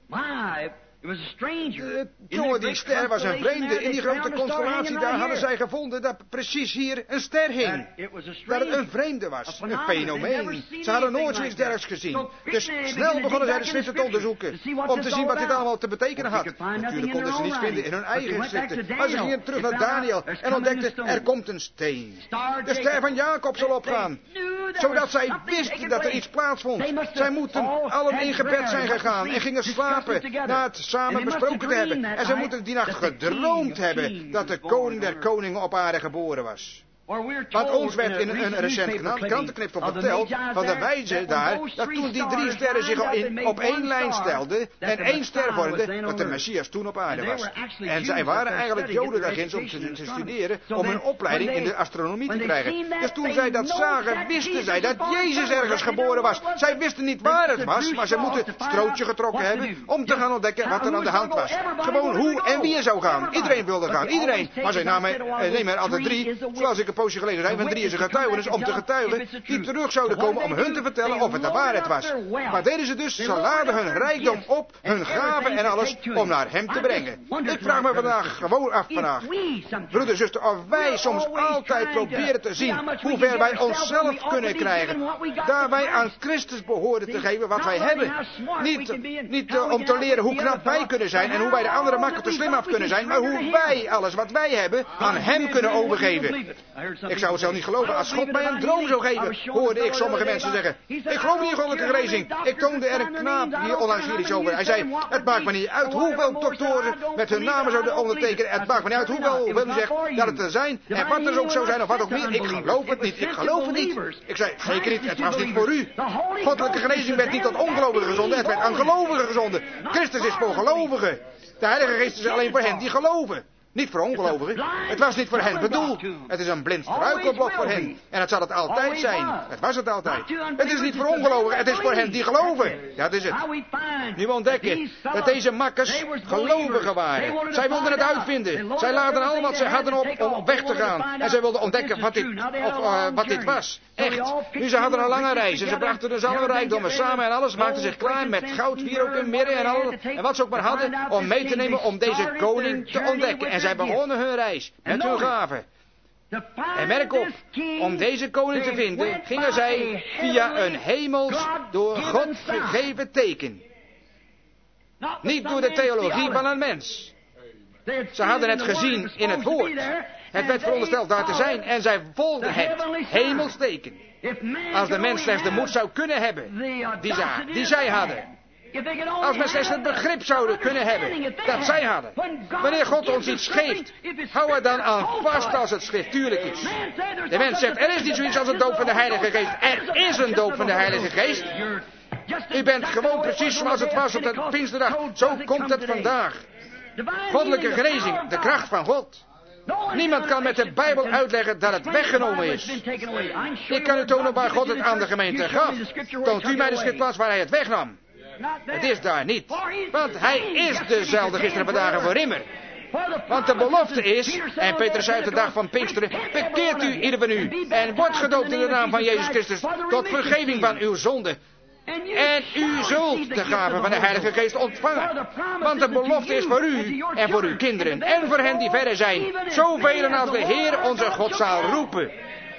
De jongen, die ster was een vreemde. In die grote constellatie daar hadden zij gevonden dat precies hier een ster hing. Dat het een vreemde was, een fenomeen. Ze hadden nooit zoiets dergelijks gezien. Dus snel begonnen zij de schriften te onderzoeken, om te zien wat dit allemaal te betekenen had. Natuurlijk konden ze niets vinden in hun eigen schriften, maar ze gingen terug naar Daniel en ontdekten, er komt een steen. De ster van Jacob zal opgaan, zodat zij wisten dat er iets plaatsvond. Zij moeten allen in gebed zijn gegaan en gingen slapen na het samen besproken te hebben. En zij moeten die nacht gedroomd hebben dat de koning der koningen op aarde geboren was. Want ons werd in een recent krantenknipsel verteld van de wijze daar, dat toen die drie sterren zich in, op één lijn stelden en één ster vormden, dat de Messias toen op aarde was. En zij waren eigenlijk Joden daarginds om te, te studeren, om een opleiding in de astronomie te krijgen. Dus toen zij dat zagen, wisten zij dat Jezus ergens geboren was. Zij wisten niet waar het was, maar ze moeten het strootje getrokken hebben om te gaan ontdekken wat er aan de hand was. Gewoon hoe en wie er zou gaan. Iedereen wilde gaan, iedereen. Maar zij namen, eh, nemen er altijd drie, zoals ik een poosje geleden zei, van drie is een getuigenis om te getuigen die terug zouden komen om hun te vertellen of het de waarheid was. Maar deden ze dus, ze laden hun rijkdom op, hun gaven en alles, om naar hem te brengen. Ik vraag me vandaag gewoon af vandaag, broeder, zuster, of wij soms altijd proberen te zien hoe ver wij onszelf kunnen krijgen, daar wij aan Christus behoren te geven wat wij hebben. Niet, niet uh, om te leren hoe knap wij kunnen zijn en hoe wij de anderen makkelijk te slim af kunnen zijn, maar hoe wij alles wat wij hebben aan hem kunnen overgeven. Ik zou het zelf niet geloven. Als God mij een droom zou geven, hoorde ik sommige mensen zeggen, ik geloof niet in goddelijke genezing. Ik toonde er een knaap hier onlangs hier iets over. Hij zei, het maakt me niet uit hoeveel doktoren met hun namen zouden ondertekenen. Het maakt me niet uit hoeveel, hoeveel u zegt dat het er zijn. En wat er ook zou zijn of wat ook meer. Ik geloof het niet. Ik geloof het niet. Ik zei, zeker niet. Het was niet voor u. Goddelijke genezing werd niet tot ongelovigen gezonden. Het werd aan gelovigen gezonden. Christus is voor gelovigen. De Heilige Geest is alleen voor hen die geloven. Niet voor ongelovigen. Het was niet voor hen bedoeld. Het is een blind struikelblok voor hen. En het zal het altijd zijn. Het was het altijd. Het is niet voor ongelovigen. Het is voor hen die geloven. Ja, dat is het. Nu ontdekken dat deze makkers gelovigen waren. Zij wilden het uitvinden. Zij laden al wat ze hadden op om op weg te gaan. En zij wilden ontdekken wat dit, of, uh, wat dit was. Echt. Nu, ze hadden een lange reis. En ze brachten dus alle rijkdommen samen en alles. Maakten zich klaar met goud, wierook en mirre en alles. En wat ze ook maar hadden om mee te nemen om deze koning te ontdekken. En zij begonnen hun reis met hun gaven. En merk op, om deze koning te vinden, gingen zij via een hemels door God gegeven teken. Niet door de theologie van een mens. Ze hadden het gezien in het woord. Het werd verondersteld daar te zijn en zij volgden het hemels teken. Als de mens slechts de moed zou kunnen hebben die zij, die zij hadden. Als men slechts het begrip zouden kunnen hebben dat zij hadden. Wanneer God ons iets geeft, hou er dan aan vast als het schriftuurlijk is. De mens zegt, er is niet zoiets als een doop van de Heilige Geest. Er is een doop van de Heilige Geest. U bent gewoon precies zoals het was op de Pinksterdag. Zo komt het vandaag. Goddelijke genezing, de kracht van God. Niemand kan met de Bijbel uitleggen dat het weggenomen is. Ik kan u tonen waar God het aan de gemeente gaf. Toont u mij de schriftplaats waar hij het wegnam. Het is daar niet. Want hij is dezelfde gisteren vandaag voor immer. Want de belofte is, en Petrus zei de dag van Pinksteren, bekeert u ieder van u en wordt gedoopt in de naam van Jezus Christus tot vergeving van uw zonde. En u zult de gave van de Heilige Geest ontvangen. Want de belofte is voor u en voor uw kinderen en voor hen die verre zijn. Zoveel als de Heer onze God zal roepen.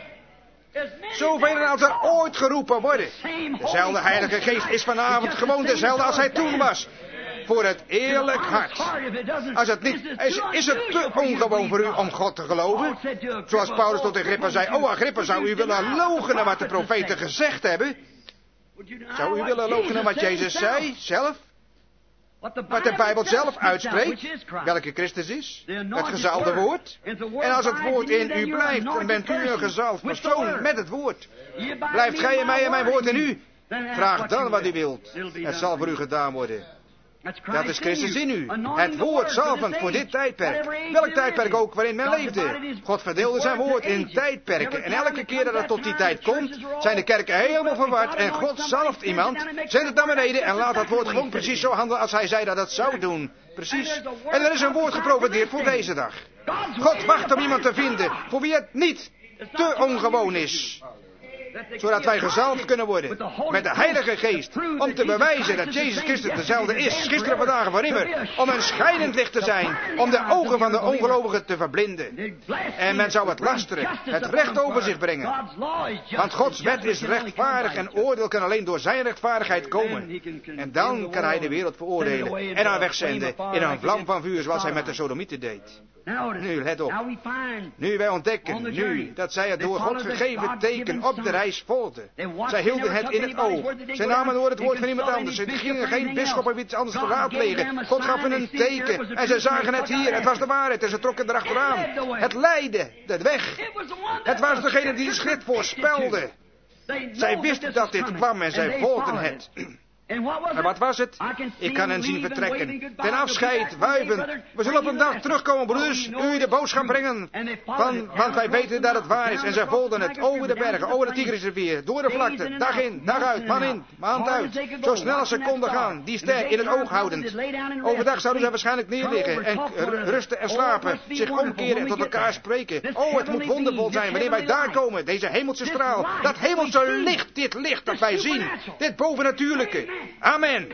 Zoveel als er ooit geroepen worden. Dezelfde Heilige Geest is vanavond gewoon dezelfde als hij toen was. voor het eerlijk hart. Als het niet, is, is het te ongewoon voor u om God te geloven? Zoals Paulus tot Agrippa zei, oh Agrippa, zou u willen loochenen wat de profeten gezegd hebben? Zou u willen loochenen wat Jezus zei, zelf? Wat de Bijbel zelf uitspreekt, welke Christus is, het gezalfde woord. En als het woord in u blijft, dan bent u een gezalfd persoon met het woord. Blijft gij in mij en mijn woord in u? Vraag dan wat u wilt. Het zal voor u gedaan worden. Dat is Christus in u. Het woord zalvend voor dit tijdperk. Welk tijdperk ook waarin men leefde. God verdeelde zijn woord in tijdperken. En elke keer dat het tot die tijd komt, zijn de kerken helemaal verward. En God zalft iemand, zet het naar beneden en laat dat woord gewoon precies zo handelen als hij zei dat het zou doen. Precies. En er is een woord geprofeteerd voor deze dag. God wacht om iemand te vinden voor wie het niet te ongewoon is. Zodat wij gezalfd kunnen worden met de Heilige Geest. Om te bewijzen dat Jezus Christus dezelfde is. Gisteren, vandaag en voor immer. Om een schijnend licht te zijn. Om de ogen van de ongelovigen te verblinden. En men zou het lasteren. Het recht over zich brengen. Want Gods wet is rechtvaardig. En oordeel kan alleen door zijn rechtvaardigheid komen. En dan kan hij de wereld veroordelen. En haar wegzenden in een vlam van vuur. Zoals hij met de Sodomieten deed. Nu, let op. Nu wij ontdekken, nu, dat zij het door God gegeven teken op de reis volgden. Zij hielden het in het oog. Zij namen door het woord van iemand anders. Ze gingen geen bisschop of iets anders te raadplegen. God gaf hen een teken. En ze zagen het hier. Het was de waarheid. En ze trokken erachteraan. Het leidde de weg. Het was degene die de schrift voorspelde. Zij wisten dat dit kwam en zij volgden het. En wat was het? Ik kan hen zien vertrekken. Ten afscheid, wuiven. We zullen op een dag terugkomen, broeders. U de boodschap brengen. Van, want wij weten dat het waar is. En zij volgden het over de bergen, over de Tigrisrivier, door de vlakte. Dag in, dag uit, man in, maand uit. Zo snel als ze konden gaan. Die ster in het oog houdend. Overdag zouden zij waarschijnlijk neerliggen. En rusten en slapen. Zich omkeren en tot elkaar spreken. Oh, het moet wondervol zijn wanneer wij daar komen. Deze hemelse straal. Dat hemelse licht. Dit licht dat wij zien. Dit bovennatuurlijke. Amen.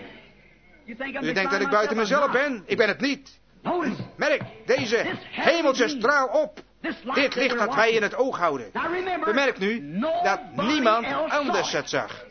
U denkt dat ik buiten mezelf ben? Ik ben het niet. Merk deze hemelse straal op. Dit licht dat wij in het oog houden. Bemerk nu dat niemand anders het zag.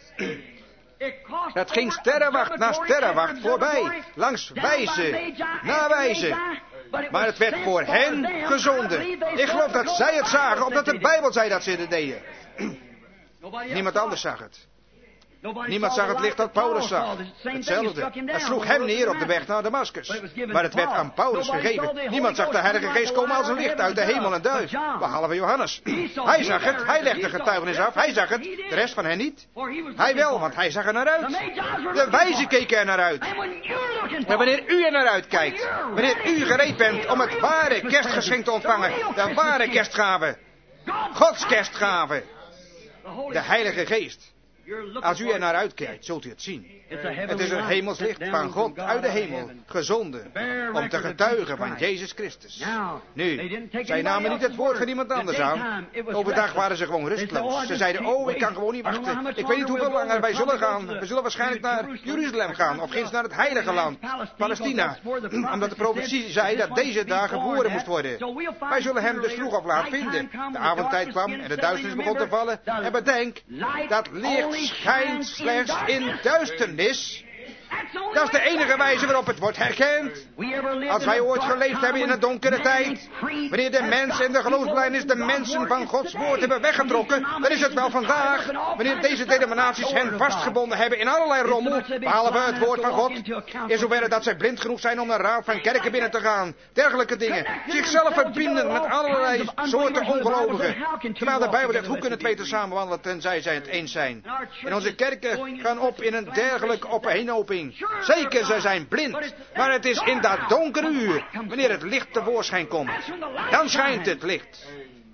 Het ging sterrenwacht na sterrenwacht voorbij. Langs wijze na wijze. Maar het werd voor hen gezonden. Ik geloof dat zij het zagen, omdat de Bijbel zei dat ze het deden. Niemand anders zag het. Niemand zag het licht dat Paulus zag. Hetzelfde. Het sloeg hem neer op de weg naar Damascus. Maar het werd aan Paulus gegeven. Niemand zag de Heilige Geest komen als een licht uit de hemel en duif. Behalve Johannes. Hij zag het. Hij legde getuigenis af. Hij zag het. De rest van hen niet. Hij wel, want hij zag er naar uit. De wijzen keken er naar uit. En wanneer u er naar uitkijkt. Wanneer u gereed bent om het ware kerstgeschenk te ontvangen. De ware kerstgave. Gods kerstgave. De Heilige Geest. Als u er naar uitkijkt, zult u het zien. Het is een hemelslicht van God uit de hemel, gezonden, om te getuigen van Jezus Christus. Nu, zij namen niet het woord van iemand anders aan. Overdag waren ze gewoon rustloos. Ze zeiden, oh, ik kan gewoon niet wachten. Ik weet niet hoeveel langer wij zullen gaan. We zullen waarschijnlijk naar Jeruzalem gaan, of ginds naar het heilige land, Palestina. Omdat de profetie zei dat deze dag geboren moest worden. Wij zullen hem dus vroeg of laat vinden. De avondtijd kwam en de duisternis begon te vallen. En bedenk, dat licht schijnt slechts in duisternis. Dat is de enige wijze waarop het wordt herkend. Als wij ooit geleefd hebben in een donkere tijd, wanneer de mens en de geloofsbelijdenis de mensen van Gods woord hebben weggetrokken, dan is het wel vandaag, wanneer deze denominaties hen vastgebonden hebben in allerlei rommel, behalve het woord van God, in zoverre dat zij blind genoeg zijn om naar raad van kerken binnen te gaan, dergelijke dingen, zichzelf verbinden met allerlei soorten ongelovigen. Terwijl de Bijbel zegt, hoe kunnen twee te samen wandelen tenzij zij het eens zijn? En onze kerken gaan op in een dergelijke opeenhoping. Zeker, ze zijn blind. Maar het is in dat donkere uur, wanneer het licht tevoorschijn komt. Dan schijnt het licht.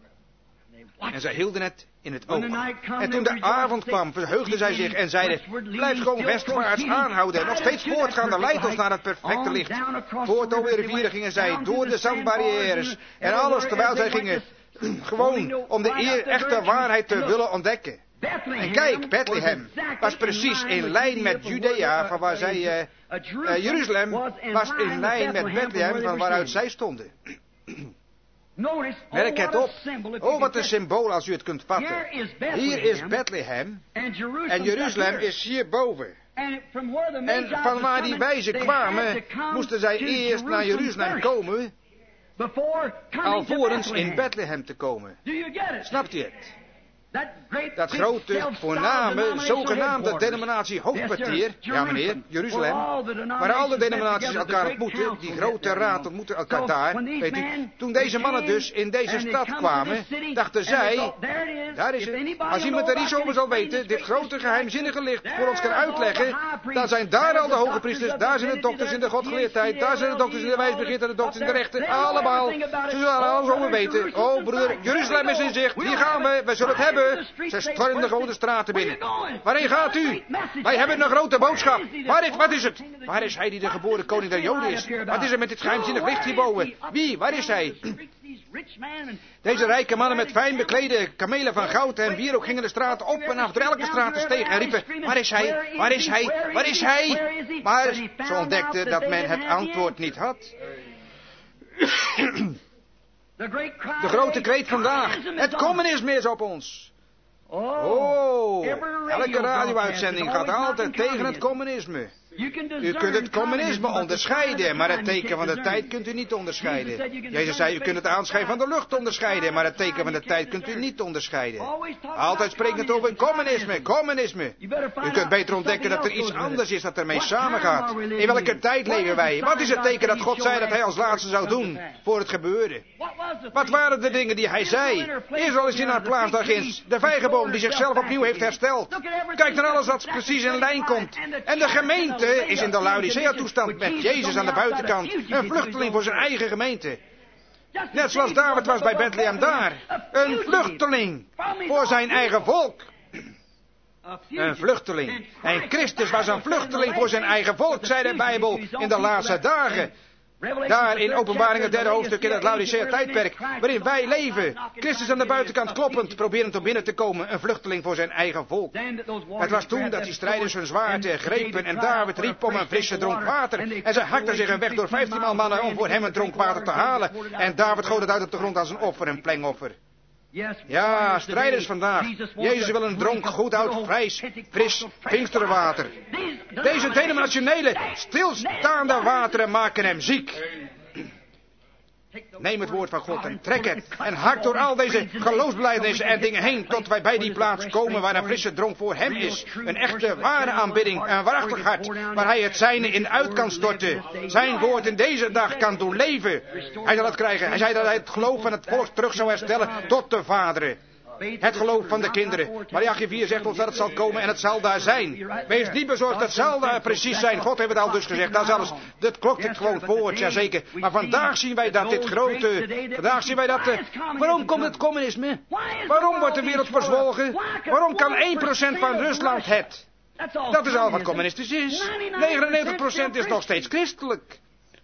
En zij hielden het in het oog. En toen de avond kwam, verheugden zij zich en zeiden, blijf gewoon westwaarts aanhouden. Nog steeds voortgaan, leidt ons naar het perfecte licht. Voort over de rivieren gingen zij, door de zandbarrières. En alles terwijl zij gingen, gewoon om de eer, echte waarheid te willen ontdekken. En kijk, Bethlehem was precies in lijn met Judea, van waar zij, uh, uh, Jeruzalem was in lijn met Bethlehem, van waaruit zij stonden. Merk het op. Oh, wat een symbool als u het kunt vatten. Hier is Bethlehem en Jeruzalem is hierboven. En van waar die wijzen kwamen, moesten zij eerst naar Jeruzalem komen, alvorens in Bethlehem te komen. Snapt u het? Dat grote, voorname, zogenaamde denominatie hoofdkwartier, ja meneer, Jeruzalem, waar al de denominaties elkaar ontmoeten, die grote raad ontmoeten elkaar daar, weet u. Toen deze mannen dus in deze stad kwamen, dachten zij, daar is het. Als iemand er iets over zal weten, dit grote geheimzinnige licht voor ons kan uitleggen, dan zijn daar al de hoge priesters, daar zijn de dokters in de godgeleerdheid, daar zijn de dokters in de wijsbegeerte, de dokters in de rechten, allemaal. Ze zullen er alles over weten. Oh broeder, Jeruzalem is in zicht, hier gaan we, we zullen het hebben. Ze stormden gewoon de straten binnen. Waarheen gaat u? Wij hebben een grote boodschap. Waar is, wat is het? Waar is hij die de geboren koning der Joden is? Wat is er met dit geheimzinnig licht hierboven? Wie? Waar is hij? Deze rijke mannen met fijn beklede kamelen van goud en wierook gingen de straat op en af door elke straat steeg en riepen, waar is hij? Waar is hij? Waar is hij? Maar ze ontdekten dat men het antwoord niet had. De grote kreet vandaag. Het communisme is op ons. Oh, elke radio-uitzending gaat altijd tegen het communisme. U kunt het communisme onderscheiden, maar het teken van de tijd kunt u niet onderscheiden. Jezus zei, u kunt het aanschijn van de lucht onderscheiden, maar het teken van de tijd kunt u niet onderscheiden. Altijd spreekt het over communisme, communisme. U kunt beter ontdekken dat er iets anders is dat ermee samengaat. In welke tijd leven wij? Wat is het teken dat God zei dat hij als laatste zou doen voor het gebeurde? Wat waren de dingen die hij zei? Israël is in haar plaats daar ginds. De vijgenboom die zichzelf opnieuw heeft hersteld. Kijk naar alles wat precies in lijn komt. En de gemeente is in de Laodicea-toestand met Jezus aan de buitenkant. Een vluchteling voor zijn eigen gemeente. Net zoals David was bij Bethlehem daar. Een vluchteling voor zijn eigen volk. Een vluchteling. En Christus was een vluchteling voor zijn eigen volk, zei de Bijbel in de laatste dagen. Daar in Openbaring het derde hoofdstuk in het Laodicea-tijdperk, waarin wij leven. Christus aan de buitenkant kloppend, proberend om binnen te komen, een vluchteling voor zijn eigen volk. Het was toen dat die strijders hun zwaard grepen en David riep om een frisse dronk water. En ze hakten zich een weg door vijftienmaal mannen om voor hem een dronk water te halen. En David goot het uit op de grond als een offer, een plengoffer. Ja, strijders vandaag. Jezus wil een dronk goed oud, fris, fris Pinksterwater. Deze denominationele, stilstaande wateren maken hem ziek. Neem het woord van God en trek het. En hak door al deze geloofsbelijdenissen en dingen heen tot wij bij die plaats komen waar een frisse dronk voor hem is. Een echte, ware aanbidding, een waarachtig hart, waar hij het zijne in uit kan storten. Zijn woord in deze dag kan doen leven. Hij zal het krijgen. Hij zei dat hij het geloof van het volk terug zou herstellen tot de vaderen. Het geloof van de kinderen. Malachi vier zegt ons dat het zal komen en het zal daar zijn. Wees niet bezorgd, het zal daar precies zijn. God heeft het al dus gezegd. Dat is alles. Dat klopt het gewoon voort, jazeker. Maar vandaag zien wij dat dit grote... Vandaag zien wij dat... Uh, waarom komt het communisme? Waarom wordt de wereld verzwolgen? Waarom kan één procent van Rusland het? Dat is al wat communistisch is. negenennegentig procent is nog steeds christelijk.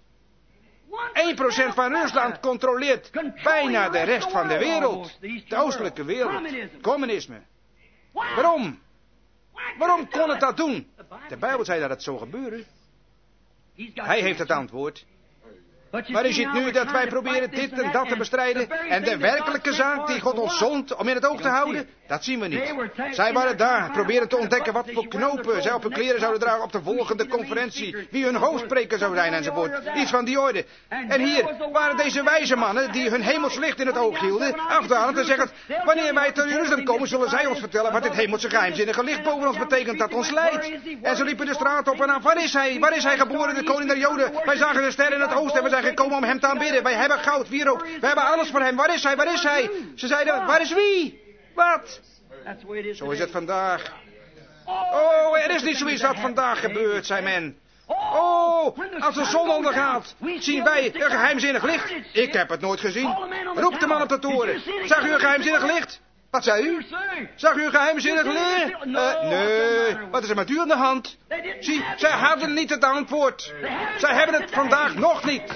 één procent van Rusland controleert bijna de rest van de wereld. De oostelijke wereld. Communisme. Waarom? Waarom kon het dat doen? De Bijbel zei dat het zou gebeuren. Hij heeft het antwoord. Maar u ziet nu dat wij proberen dit en dat te bestrijden. En de werkelijke zaak die God ons zond om in het oog te houden, dat zien we niet. Zij waren daar, proberen te ontdekken wat voor knopen zij op hun kleren zouden dragen op de volgende conferentie. Wie hun hoofdspreker zou zijn enzovoort. Iets van die orde. En hier waren deze wijze mannen die hun hemels licht in het oog hielden, afdalend en zeggen, wanneer wij tot Jeruzalem komen, zullen zij ons vertellen wat dit hemelse geheimzinnige licht boven ons betekent dat ons leidt. En ze liepen de straat op en af. Waar is hij? Waar is hij geboren, de koning der Joden? Wij zagen de ster in het oosten en we zijn gekomen om hem te aanbidden. Wij hebben goud, wierook. We hebben alles voor hem. Waar is hij? Waar is hij? Ze zeiden, waar is wie? Wat? Zo is het vandaag. Oh, er is niet zoiets wat vandaag gebeurt, zei men. Oh, als de zon ondergaat, zien wij een geheimzinnig licht. Ik heb het nooit gezien. Roep de man op de toren. Zag u een geheimzinnig licht? Wat zei u? Zag u een geheimzinnig licht? Uh, nee, wat is er met u aan de hand? Zie, zij hadden niet het antwoord. Zij hebben het vandaag nog niet.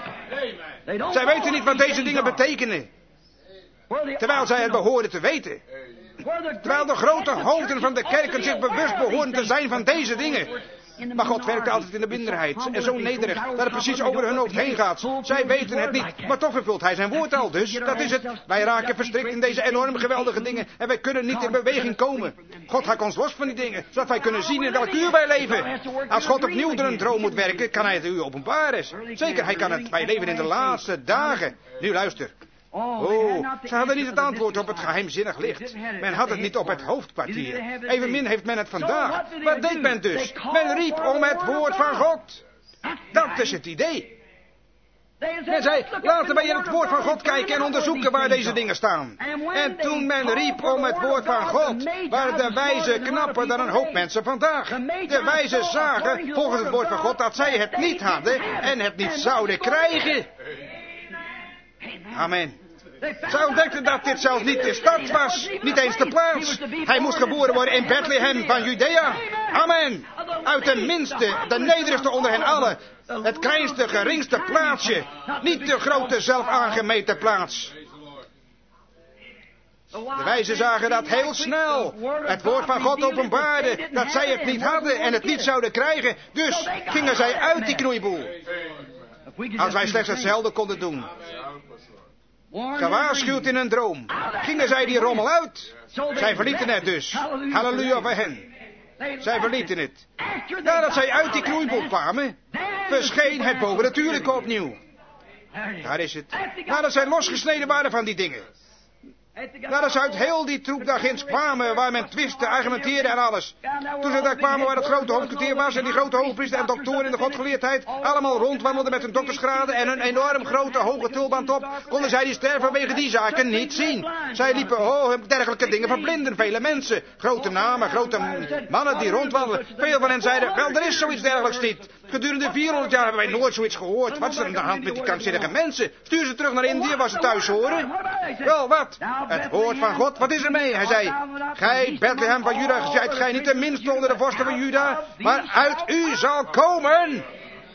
Zij weten niet wat deze dingen betekenen. Terwijl zij het behoorden te weten. Terwijl de grote hoofden van de kerken zich bewust behoren te zijn van deze dingen. Maar God werkt altijd in de minderheid. En zo nederig dat het precies over hun hoofd heen gaat. Zij weten het niet, maar toch vervult hij zijn woord al. Dus dat is het. Wij raken verstrikt in deze enorm geweldige dingen. En wij kunnen niet in beweging komen. God haakt ons los van die dingen. Zodat wij kunnen zien in welk uur wij leven. Als God opnieuw door een droom moet werken, kan hij het u openbaren. Zeker, hij kan het. Wij leven in de laatste dagen. Nu luister. Oh, ze hadden niet het antwoord op het geheimzinnig licht. Men had het niet op het hoofdkwartier. Evenmin heeft men het vandaag. Wat deed men dus? Men riep om het woord van God. Dat is het idee. Men zei, laten wij in het woord van God kijken en onderzoeken waar deze dingen staan. En toen men riep om het woord van God, waren de wijzen knapper dan een hoop mensen vandaag. De wijzen zagen, volgens het woord van God, dat zij het niet hadden en het niet zouden krijgen. Amen. Zij ontdekten dat dit zelfs niet de stad was, niet eens de plaats. Hij moest geboren worden in Bethlehem van Judea. Amen. Uit de minste, de nederigste onder hen allen. Het kleinste, geringste plaatsje. Niet de grote, zelf aangemeten plaats. De wijzen zagen dat heel snel. Het woord van God openbaarde dat zij het niet hadden en het niet zouden krijgen. Dus gingen zij uit die knoeiboel. Als wij slechts hetzelfde konden doen. Gewaarschuwd in een droom. Gingen zij die rommel uit. Zij verlieten het dus. Halleluja voor hen. Zij verlieten het. Nadat zij uit die knoeiboel kwamen, verscheen het bovennatuurlijke opnieuw. Daar is het. Nadat zij losgesneden waren van die dingen. Nadat ze uit heel die troep daar ginds kwamen, waar men twiste, argumenteerde en alles. Toen ze daar kwamen waar het grote hoofdkwartier was en die grote hoofdpriester en doktoren in de godgeleerdheid allemaal rondwandelden met hun doktersgraden en hun enorm grote hoge tulband op, konden zij die ster vanwege die zaken niet zien. Zij liepen, oh, dergelijke dingen verblinden vele mensen. Grote namen, grote mannen die rondwandelen. Veel van hen zeiden, wel, er is zoiets dergelijks niet. Gedurende vierhonderd jaar hebben wij nooit zoiets gehoord. Wat is er aan de hand met die krankzinnige mensen? Stuur ze terug naar Indië waar ze thuis horen. Wel, wat? Het woord van God, wat is er mee? Hij zei, gij, Bethlehem van Juda, zijt gij niet de minste onder de vorsten van Juda, maar uit u zal komen.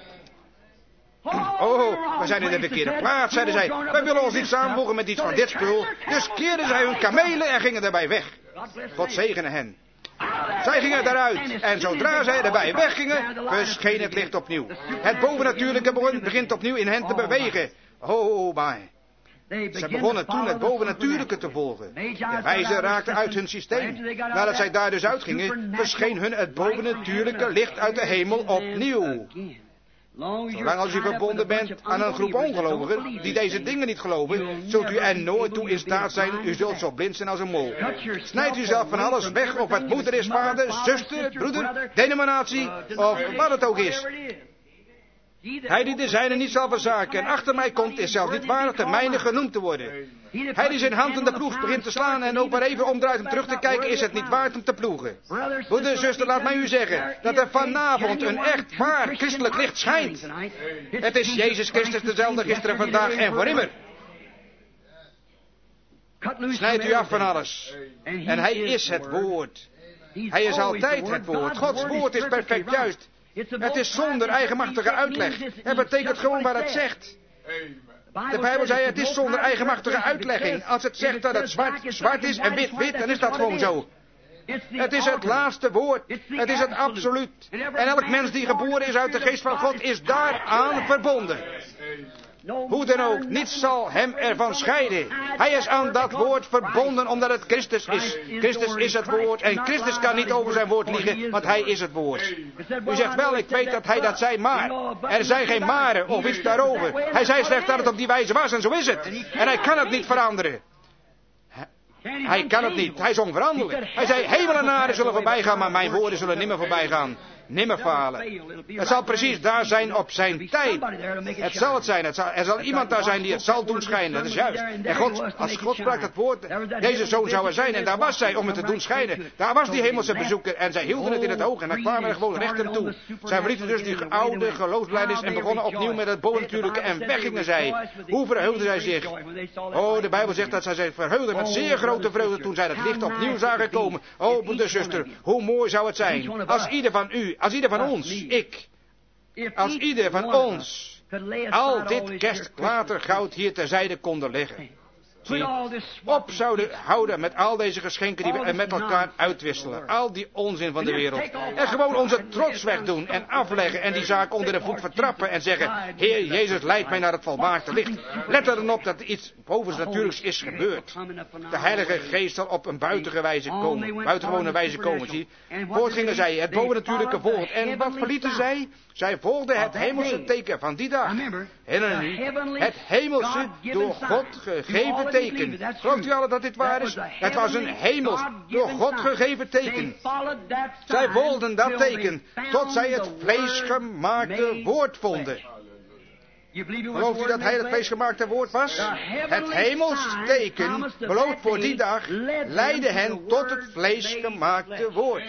Oh, we zijn in de verkeerde plaats, zeiden zij. Wij willen ons niet samenvoegen met iets van dit spul. Dus keerden zij hun kamelen en gingen daarbij weg. God zegene hen. Zij gingen daaruit en zodra zij erbij weggingen, verscheen het licht opnieuw. Het bovennatuurlijke begint opnieuw in hen te bewegen. Oh my. Ze begonnen toen het bovennatuurlijke te volgen. De wijzen raakten uit hun systeem. Nadat zij daar dus uitgingen, verscheen hun het bovennatuurlijke licht uit de hemel opnieuw. Zolang als u verbonden bent aan een groep ongelovigen die deze dingen niet geloven, zult u er nooit toe in staat zijn. U zult zo blind zijn als een mol. Snijd u zelf van alles weg, of het moeder is, vader, zuster, broeder, denominatie, of wat het ook is. Hij die de zijne niet zal verzaken en achter mij komt, is zelfs niet waardig de mijne genoemd te worden. Hij die zijn hand in de ploeg begint te slaan en ook maar even omdraait om terug te kijken, is het niet waard om te ploegen. Broeder, zuster, laat mij u zeggen dat er vanavond een echt waar christelijk licht schijnt. Het is Jezus Christus dezelfde gisteren, vandaag en voor immer. Snijd u af van alles. En hij is het woord. Hij is altijd het woord. Gods woord is perfect juist. Het is zonder eigenmachtige uitleg. Het betekent gewoon wat het zegt. De Bijbel zei, het is zonder eigenmachtige uitlegging. Als het zegt dat het zwart, zwart is en wit, wit, dan is dat gewoon zo. Het is het laatste woord. Het is het absoluut. En elk mens die geboren is uit de geest van God is daaraan verbonden. Hoe dan ook, niets zal hem ervan scheiden. Hij is aan dat woord verbonden omdat het Christus is. Christus is het woord en Christus kan niet over zijn woord liegen, want hij is het woord. U zegt wel, ik weet dat hij dat zei, maar er zijn geen maren of iets daarover. Hij zei slechts dat het op die wijze was en zo is het. En hij kan het niet veranderen. Hij kan het niet, hij is onveranderlijk. Hij zei, hemel en aarde zullen voorbij gaan, maar mijn woorden zullen nimmer voorbij gaan. Nimmer falen. Het zal precies daar zijn op zijn tijd. Het zal het zijn. Het zal, er zal iemand daar zijn die het zal doen schijnen. Dat is juist. En God, als God sprak het woord, deze zoon zou er zijn. En daar was zij om het te doen schijnen. Daar was die hemelse bezoeker. En zij hielden het in het oog. En dan kwamen er gewoon recht hem toe. Zij verlieten dus die oude geloofsbelijdenis en begonnen opnieuw met het bovennatuurlijke. En weggingen zij. Hoe verheugden zij zich? Oh, de Bijbel zegt dat zij zich verheugden met zeer grote vreugde toen zij het licht opnieuw zagen komen. Oh, broeder, zuster, hoe mooi zou het zijn als ieder van u, als ieder van ons, ik, als ieder van ons al dit kerstklatergoud hier terzijde konden leggen. die op zouden houden met al deze geschenken die we met elkaar uitwisselen. Al die onzin van de wereld. En gewoon onze trots wegdoen en afleggen en die zaak onder de voet vertrappen en zeggen, Heer Jezus leidt mij naar het volmaakte licht. Let er dan op dat er iets bovennatuurlijks is gebeurd. De Heilige Geest zal op een buitengewone wijze komen. Buitengewone wijze komen, zie je. Voort gingen zij het bovennatuurlijke volgen. En wat verlieten zij? Zij volgden het hemelse teken van die dag. Herinner u? Het hemelse, door God gegeven teken. Gelooft u allen dat dit waar is? Het was een hemels, door God gegeven teken. Zij volgden dat teken, tot zij het vleesgemaakte woord vonden. Gelooft u dat hij het vleesgemaakte woord was? Het hemels teken, beloofd voor die dag, leidde hen tot het vleesgemaakte woord.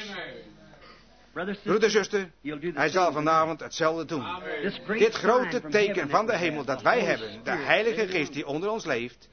Broeder en zuster, hij zal vanavond hetzelfde doen. Dit grote teken van de hemel dat wij hebben, de Heilige Geest die onder ons leeft,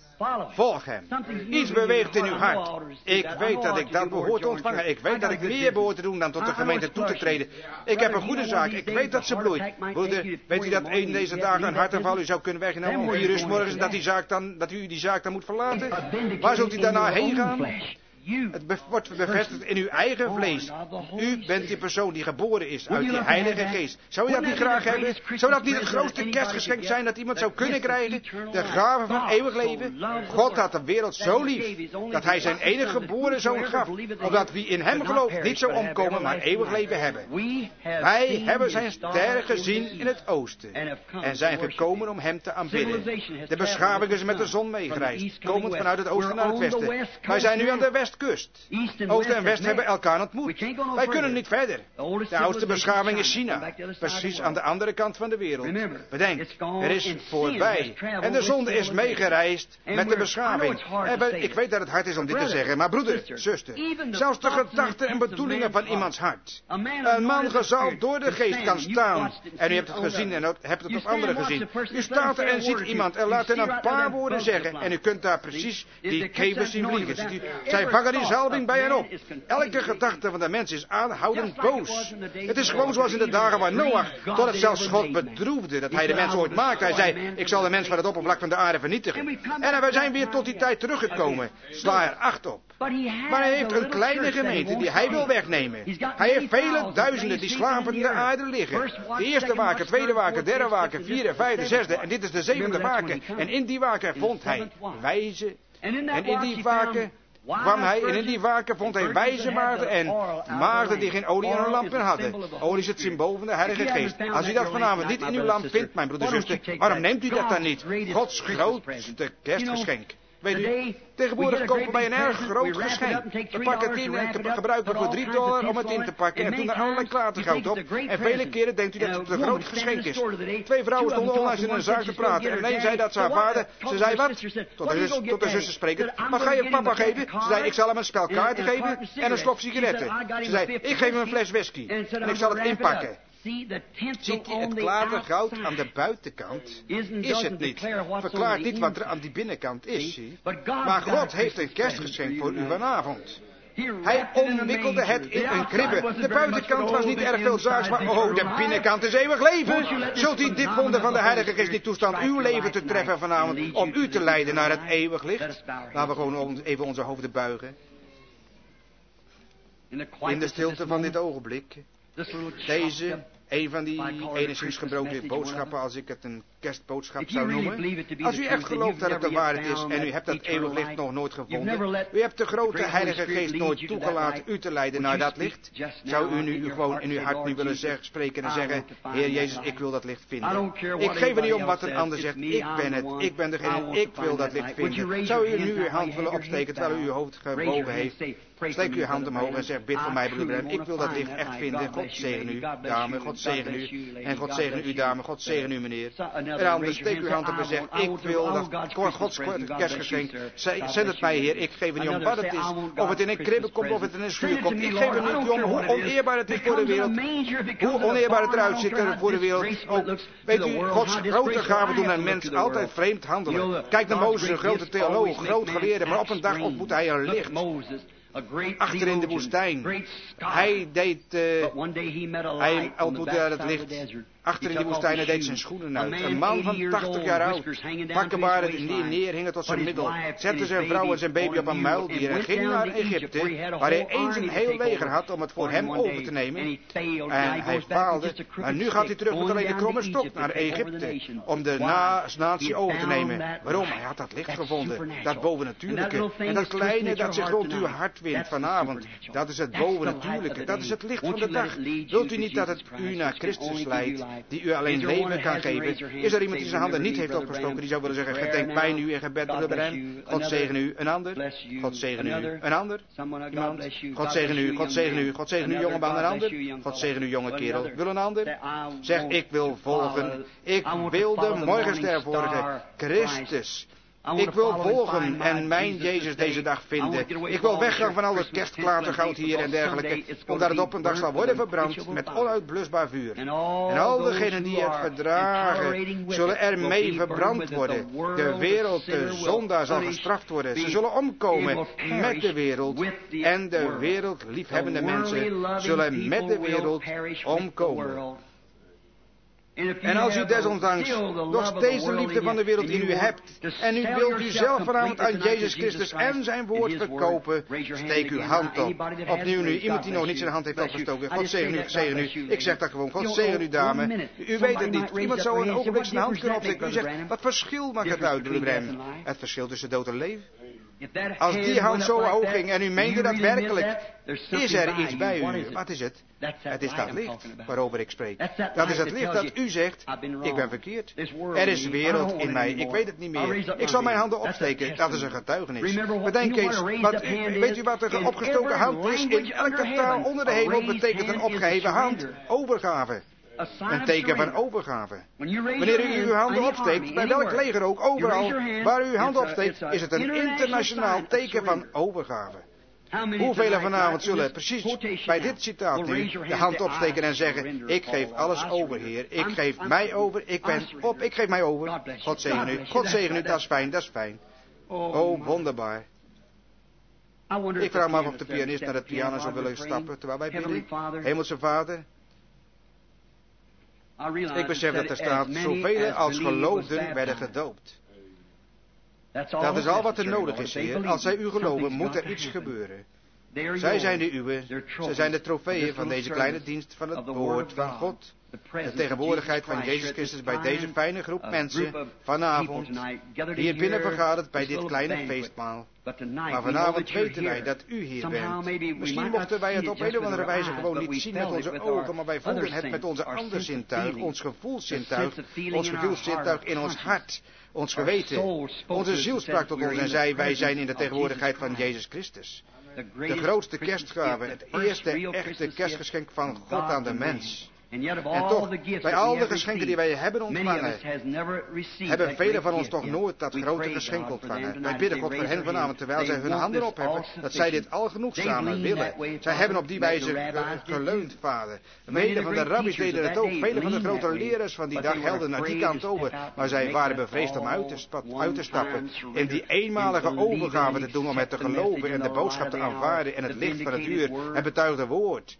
volg hem. Iets beweegt in uw hart. Ik weet dat ik dat behoor te ontvangen. Ik weet dat ik meer behoor te doen dan tot de gemeente toe te treden. Ik heb een goede zaak. Ik weet dat ze bloeit. Broeder, weet u dat een deze dagen een hartaanval u zou kunnen wegnemen om vier uur 's morgens dat, die zaak dan, dat u die zaak dan moet verlaten? Waar zult u daarna heen gaan? Het be- wordt bevestigd in uw eigen vlees. U bent die persoon die geboren is uit die Heilige Geest. Zou u dat niet graag hebben? Zou dat niet het grootste kerstgeschenk zijn dat iemand zou kunnen krijgen? De gave van eeuwig leven? God had de wereld zo lief dat hij zijn enige geboren zoon gaf. Opdat wie in hem gelooft niet zou omkomen, maar eeuwig leven hebben. Wij hebben zijn ster gezien in het oosten en zijn gekomen om hem te aanbidden. De beschaving is met de zon meegereisd, komend vanuit het oosten naar het westen. Wij zijn nu aan de west. Kust. Oost en West hebben elkaar ontmoet. Wij kunnen niet verder. De oudste beschaving is China. Precies aan de andere kant van de wereld. Bedenk, er is voorbij. En de zonde is meegereisd met de beschaving. En ik weet dat het hard is om dit te zeggen, maar broeder, zuster, zelfs de gedachten en bedoelingen van iemands hart. Een man gezalfd door de geest kan staan. En u hebt het gezien en hebt het op anderen gezien. U staat er en ziet iemand en laat hem een paar woorden zeggen. En u kunt daar precies die kevers zien vliegen. Ziet u, zij vangen die zalving bij hen op. Elke gedachte van de mens is aanhoudend boos. Het is gewoon zoals in de dagen van Noach, tot het zelfs God bedroefde dat hij de mens ooit maakte. Hij zei, ik zal de mens van het oppervlak van de aarde vernietigen. En wij zijn weer tot die tijd teruggekomen. Sla er acht op. Maar hij heeft een kleine gemeente die hij wil wegnemen. Hij heeft vele duizenden die slapen in de aarde liggen. De eerste waken, tweede waken, derde waken, vierde, vijfde, zesde. En dit is de zevende waken. En in die waken vond hij wijze. En in die waken kwam hij en in die waken vond hij wijze maagden en maagden die geen olie in hun lampen hadden. Olie is het symbool van de Heilige Geest. Als u dat vanavond niet in uw lamp vindt, mijn broeder en zuster, waarom neemt u dat dan niet? Gods grootste kerstgeschenk. Weet u, tegenwoordig kopen wij een erg groot geschenk. We pakken het in en gebruiken we voor drie dollar om het in te pakken. En doen er allerlei klatergoud op. En vele keren denkt u dat het een groot geschenk is. Twee vrouwen stonden onlangs in een zaak te praten. En een zei dat ze haar vader, ze zei wat? Tot de, zus, tot de zuster spreken. Wat ga je papa geven? Ze zei, ik zal hem een spel kaarten geven en een slok sigaretten. Ze zei, ik geef hem een fles whisky. En ik zal het inpakken. Ziet u het klatergoud aan de buitenkant? Is het niet. Verklaart niet wat er aan die binnenkant is. Zie? Maar God heeft een kerstgeschenk voor u vanavond. Hij omwikkelde het in een kribbe. De buitenkant was niet erg veel zaags, maar oh, de binnenkant is eeuwig leven. Zult u dit wonder van de Heilige Geest niet toestaan uw leven te treffen vanavond, om u te leiden naar het eeuwig licht? Laten we gewoon even onze hoofden buigen. In de stilte van dit ogenblik. Deze, een van die enigszins gebroken boodschappen, als ik het een kerstboodschap zou noemen. Als u echt gelooft dat het de waarheid is en u hebt dat eeuwig licht nog nooit gevonden. U hebt de grote Heilige Geest nooit toegelaten u te leiden naar dat licht. Zou u nu gewoon in uw hart nu willen zeggen, spreken en zeggen, Heer Jezus, ik wil dat licht vinden. Ik geef er niet om wat een ander zegt. Ik ben het. Ik ben degene. Ik wil dat licht vinden. Zou u nu uw hand willen opsteken terwijl u uw hoofd gebogen heeft? Steek uw hand omhoog en zeg, bid voor mij, broeder Branham. Ik wil dat licht echt vinden. God zegen u, dame. God zegen u. En God zegen u, dame. God zegen u, meneer. En anders steek uw hand op en zeg, ik wil dat Gods kerstgeschenk. Zend het mij, Heer. Ik geef er niet om wat het is. Of het in een kribbe komt, of het in een schuur komt. Ik geef er niet om hoe oneerbaar het is voor de wereld. Hoe oneerbaar het eruit ziet voor de wereld. Ook, weet u, Gods grote gaven doen een mens altijd vreemd handelen. Kijk naar Mozes, een grote theoloog, groot geleerde. Maar op een dag ontmoet hij een licht. achter in de woestijn. Hij deed, uh, hij ontmoette daar het licht. Achter in die woestijn, hij deed zijn schoenen uit. Een man van tachtig jaar oud, bakkenbaarden die neerhingen tot zijn middel, zette zijn vrouw en zijn baby op een muildier en ging naar Egypte, waar hij eens een heel leger had om het voor hem over te nemen. En hij faalde, maar nu gaat hij terug met alleen de kromme stok naar Egypte, om de na- natie over te nemen. Waarom? Hij had dat licht gevonden, dat bovennatuurlijke. En dat kleine dat zich rond uw hart windt vanavond, dat is het bovennatuurlijke, dat is het licht van de dag. Wilt u niet dat het u naar Christus leidt, die u alleen leven kan geven? Is er iemand die zijn handen niet heeft opgestoken, die zou willen zeggen, gedenk bij nu in gebed, broeder Branham. God zegen u, een ander. God zegen u, een ander. Iemand. God zegen u, God zegen u, God zegen u, jongeman, een ander. God zegen u, jonge kerel. Wil een ander? Zeg, ik wil volgen. Ik wil de morgenster volgen. Christus. Ik wil volgen en mijn Jezus deze dag vinden. Ik wil weggaan van al het kerstklatergoud hier en dergelijke, omdat het op een dag zal worden verbrand met onuitblusbaar vuur. En al degenen die het verdragen, zullen ermee verbrand worden. De wereld, de zondaar, zal gestraft worden. Ze zullen omkomen met de wereld. En de wereld liefhebbende mensen zullen met de wereld omkomen. En als u desondanks nog steeds de liefde van de wereld in u hebt, en u wilt u zelf vanavond aan Jezus Christus en zijn woord verkopen, steek uw hand op. Opnieuw nu, iemand die nog niet zijn hand heeft opgestoken. God zegen u, zegen u. Ik zeg dat gewoon, God zegen u, dame. U weet het niet. Iemand zou een ogenblik zijn hand kunnen opsteken. U zegt, wat verschil maakt het uit, broeder Branham? Het verschil tussen dood en leven. Als die hand zo hoog ging en u meende dat werkelijk, is er iets bij u. Wat is het? Het is dat licht waarover ik spreek. Dat is het licht dat u zegt, ik ben verkeerd. Er is wereld in mij, ik weet het niet meer. Ik zal mijn handen opsteken, dat is een getuigenis. Bedenk eens, wat, weet u wat een opgestoken hand is? In elke taal onder de hemel betekent een opgeheven hand overgave. Een teken van overgave. Wanneer u uw handen opsteekt, bij welk leger ook, overal waar u uw handen opsteekt, is het een internationaal teken van overgave. Hoeveel vanavond zullen precies bij dit citaat nu de hand opsteken en zeggen, ik geef alles over, Heer. Ik geef mij over, ik ben op, ik geef mij over. God zegen u, God zegen u, dat is fijn, dat is fijn. Oh, wonderbaar. Ik vraag me af of de pianist naar het piano zou willen stappen, terwijl wij bidden. Hemelse Vader, ik besef dat er staat, zoveel als geloofden werden gedoopt. Dat is al wat er nodig is, Heer. Als zij u geloven, moet er iets gebeuren. Zij zijn de uwe, zij zijn de trofeeën van deze kleine dienst van het woord van God. De tegenwoordigheid van Jezus Christus bij deze fijne groep mensen vanavond, die hier binnen vergadert bij dit kleine feestmaal. Maar vanavond weten wij dat u hier bent. Misschien mochten wij het op een of andere wijze gewoon niet zien met onze ogen, maar wij voelden het met onze andere zintuig, ons gevoelszintuig, ons gevoelszintuig in ons hart, ons geweten. Onze ziel sprak tot ons en zei, wij zijn in de tegenwoordigheid van Jezus Christus. De grootste kerstgave, het eerste echte kerstgeschenk van God aan de mens. En toch, bij al de geschenken die wij hebben ontvangen, hebben velen van ons toch nooit dat grote geschenk ontvangen. Wij bidden God voor hen vanavond, terwijl zij hun handen opheffen, dat zij dit al genoegzamer willen. Zij hebben op die wijze geleund, Vader. Vele van de rabbis deden het ook. Vele van de grote leraars van die dag helden naar die kant over. Maar zij waren bevreesd om uit te, spa- uit te stappen. In die eenmalige overgave te doen om het te geloven en de boodschap te aanvaarden en het licht van het uur, het betuigde woord.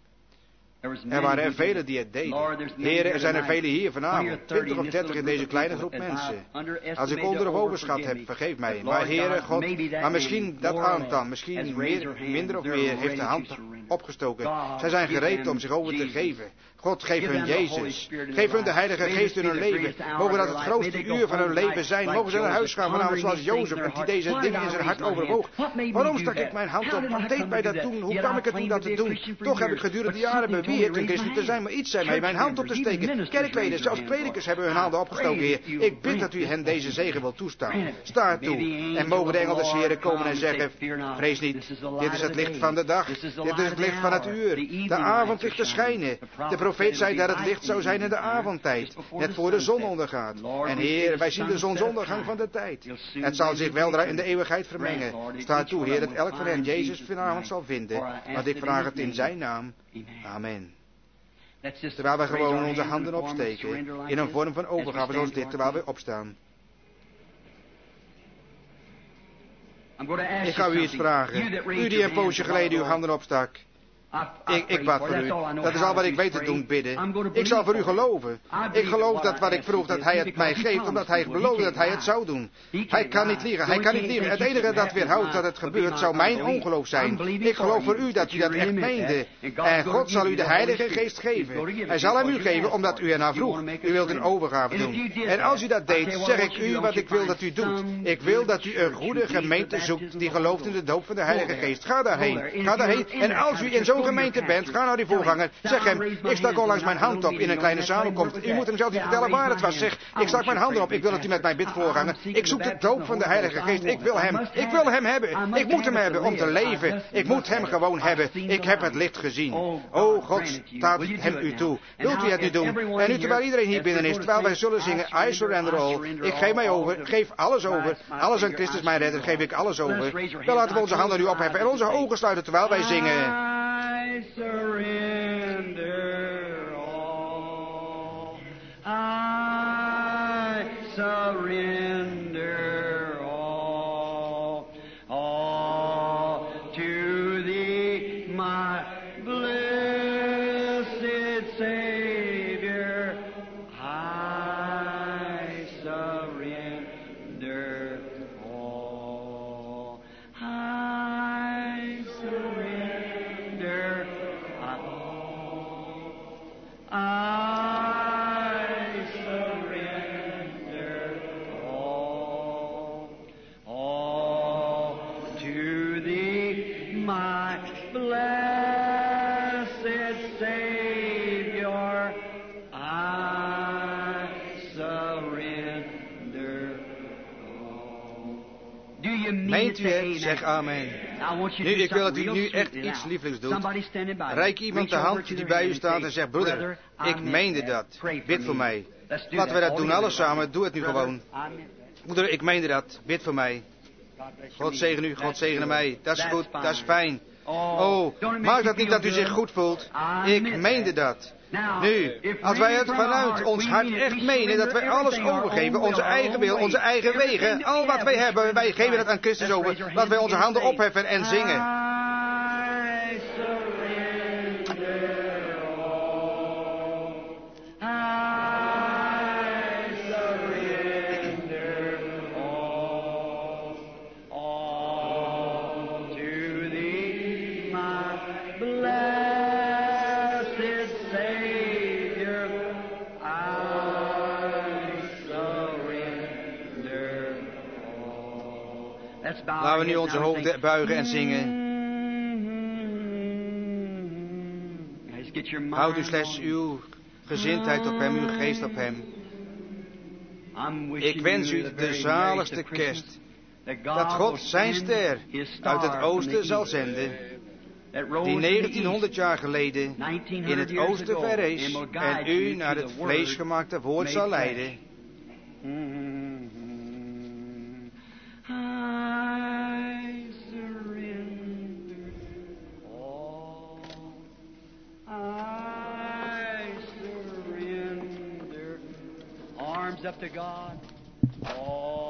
Er waren er velen die het deden. Heren, er zijn er velen hier vanavond. Twintig of dertig in deze kleine groep mensen. Als ik onder of overschat heb, vergeef mij. Maar Heren, God, maar misschien dat aantal, misschien meer, minder of meer, heeft de hand opgestoken. Zij zijn gereed om zich over te geven. God, geef hun Jezus. Geef hun de Heilige Geest in hun leven. Mogen dat het grootste uur van hun leven zijn. Mogen ze naar huis gaan vanavond zoals Jozef, en die deze dingen in zijn hart overwoog. Waarom stak ik mijn hand op? Wat deed mij dat doen? Hoe kwam ik het doen dat te doen? Toch heb ik gedurende jaren beweerd een christen te zijn, maar iets zei mij mijn hand op te steken. Kerkleders, zelfs predikers hebben hun handen opgestoken, Heer. Ik bid dat u hen deze zegen wilt toestaan. Sta er toe. En mogen de engelen des Heren komen en zeggen, vrees niet, dit is het licht van de dag. Dit is het licht van het uur. De avond ligt te schijnen. De profeet zei dat het licht zou zijn in de avondtijd, net voor de zon ondergaat. En Heer, wij zien de zonsondergang van de tijd. Het zal zich weldra in de eeuwigheid vermengen. Sta toe, Heer, dat elk van hen Jezus vanavond zal vinden. Want ik vraag het in zijn naam. Amen. Terwijl wij gewoon onze handen opsteken, in een vorm van overgave zoals dit, terwijl wij opstaan. Ik ga u iets vragen. U die een poosje geleden uw handen opstak. Ik, ik bad voor u. Dat is al wat ik weet te doen, bidden. Ik zal voor u geloven. Ik geloof dat wat ik vroeg, dat hij het mij geeft, omdat hij beloofde dat hij het zou doen. Hij kan niet liegen, hij kan niet liegen. Het enige dat weerhoudt dat het gebeurt, zou mijn ongeloof zijn. Ik geloof voor u dat u dat echt meende. En God zal u de Heilige Geest geven. Hij zal hem u geven, omdat u ernaar vroeg. U wilt een overgave doen. En als u dat deed, zeg ik u wat ik wil dat u doet. Ik wil dat u een goede gemeente zoekt, die gelooft in de doop van de Heilige Geest. Ga daarheen. Ga daarheen. En als u in zo'n gemeente bent, ga naar die voorganger. Zeg hem, ik stak onlangs mijn hand op in een kleine samenkomst. U moet hem zelf niet vertellen waar het was. Zeg, ik stak mijn handen op. Ik wil dat u met mij bidt, voorganger. Ik zoek de doop van de Heilige Geest. Ik wil hem. Ik wil hem hebben. Ik moet hem hebben om te leven. Ik moet hem gewoon hebben. Ik heb het licht gezien. O, God staat hem u toe. Wilt u het nu doen? En nu terwijl iedereen hier binnen is, terwijl wij zullen zingen, I surrender all. Ik geef mij over. Geef alles over. Alles aan Christus mijn redder. Geef ik alles over. Dan laten we onze handen nu opheffen en onze ogen sluiten terwijl wij zingen. I surrender all. I surrender all. All to thee, my blessed Savior. I surrender all. I surrender all. I surrender all. All to thee, my blessed Savior. I surrender all. Do you mean Meent it? u Say het? amen. Zeg amen. I want you Nu, to do ik wil dat something u real nu echt sweet now. iets lieflijks doet. Somebody standing by. Reik iemand de Reach over hand to die their bij u hand staat and en say, zegt, broeder, brother, ik I meende meant dat. that. Pray for Bid voor me. mij. Let's do Laten we that. dat doen, All alles together. samen. Doe het nu Brother, gewoon. I meant that. Broeder, ik meende dat. Bid voor mij. God bless you. God zegen u, God zegene mij. Dat is That's goed, fine. dat is fijn. Oh, Oh, don't it make maak you dat niet feel dat u zich good? goed voelt. I Ik meant meende that. dat. Now, Nu, if als wij we het from our vanuit heart, ons we hart mean it, echt we menen dat wij surrender alles everything, our overgeven, own onze will, eigen our wil, own onze way. eigen Everything wegen, that we al wat have, wij we hebben, wij surrender geven het Christ. aan Christus Let's over. raise our Laten wij hands onze and handen say, opheffen en zingen. I surrender all. I surrender all. All to thee, my blessed Savior. I surrender all. Let's bow Laten we our nu heads onze now and hoofden sing. buigen en zingen. Let's get your mind Houd u slechts on. uw gezindheid op hem, uw geest op hem. I'm wishing Ik wens you u the de very zaligste merriest of Christmas. kerst. That Dat God God will zijn send ster his star uit het from the oosten zal east, zenden, that rose die in the negentienhonderd east, jaar geleden nineteen in hundred het years oosten ago, verrees and will guide en u you naar to het the word vleesgemaakte woord made zal flesh. leiden. Mhm. I surrender all. I surrender. Arms up to God. All.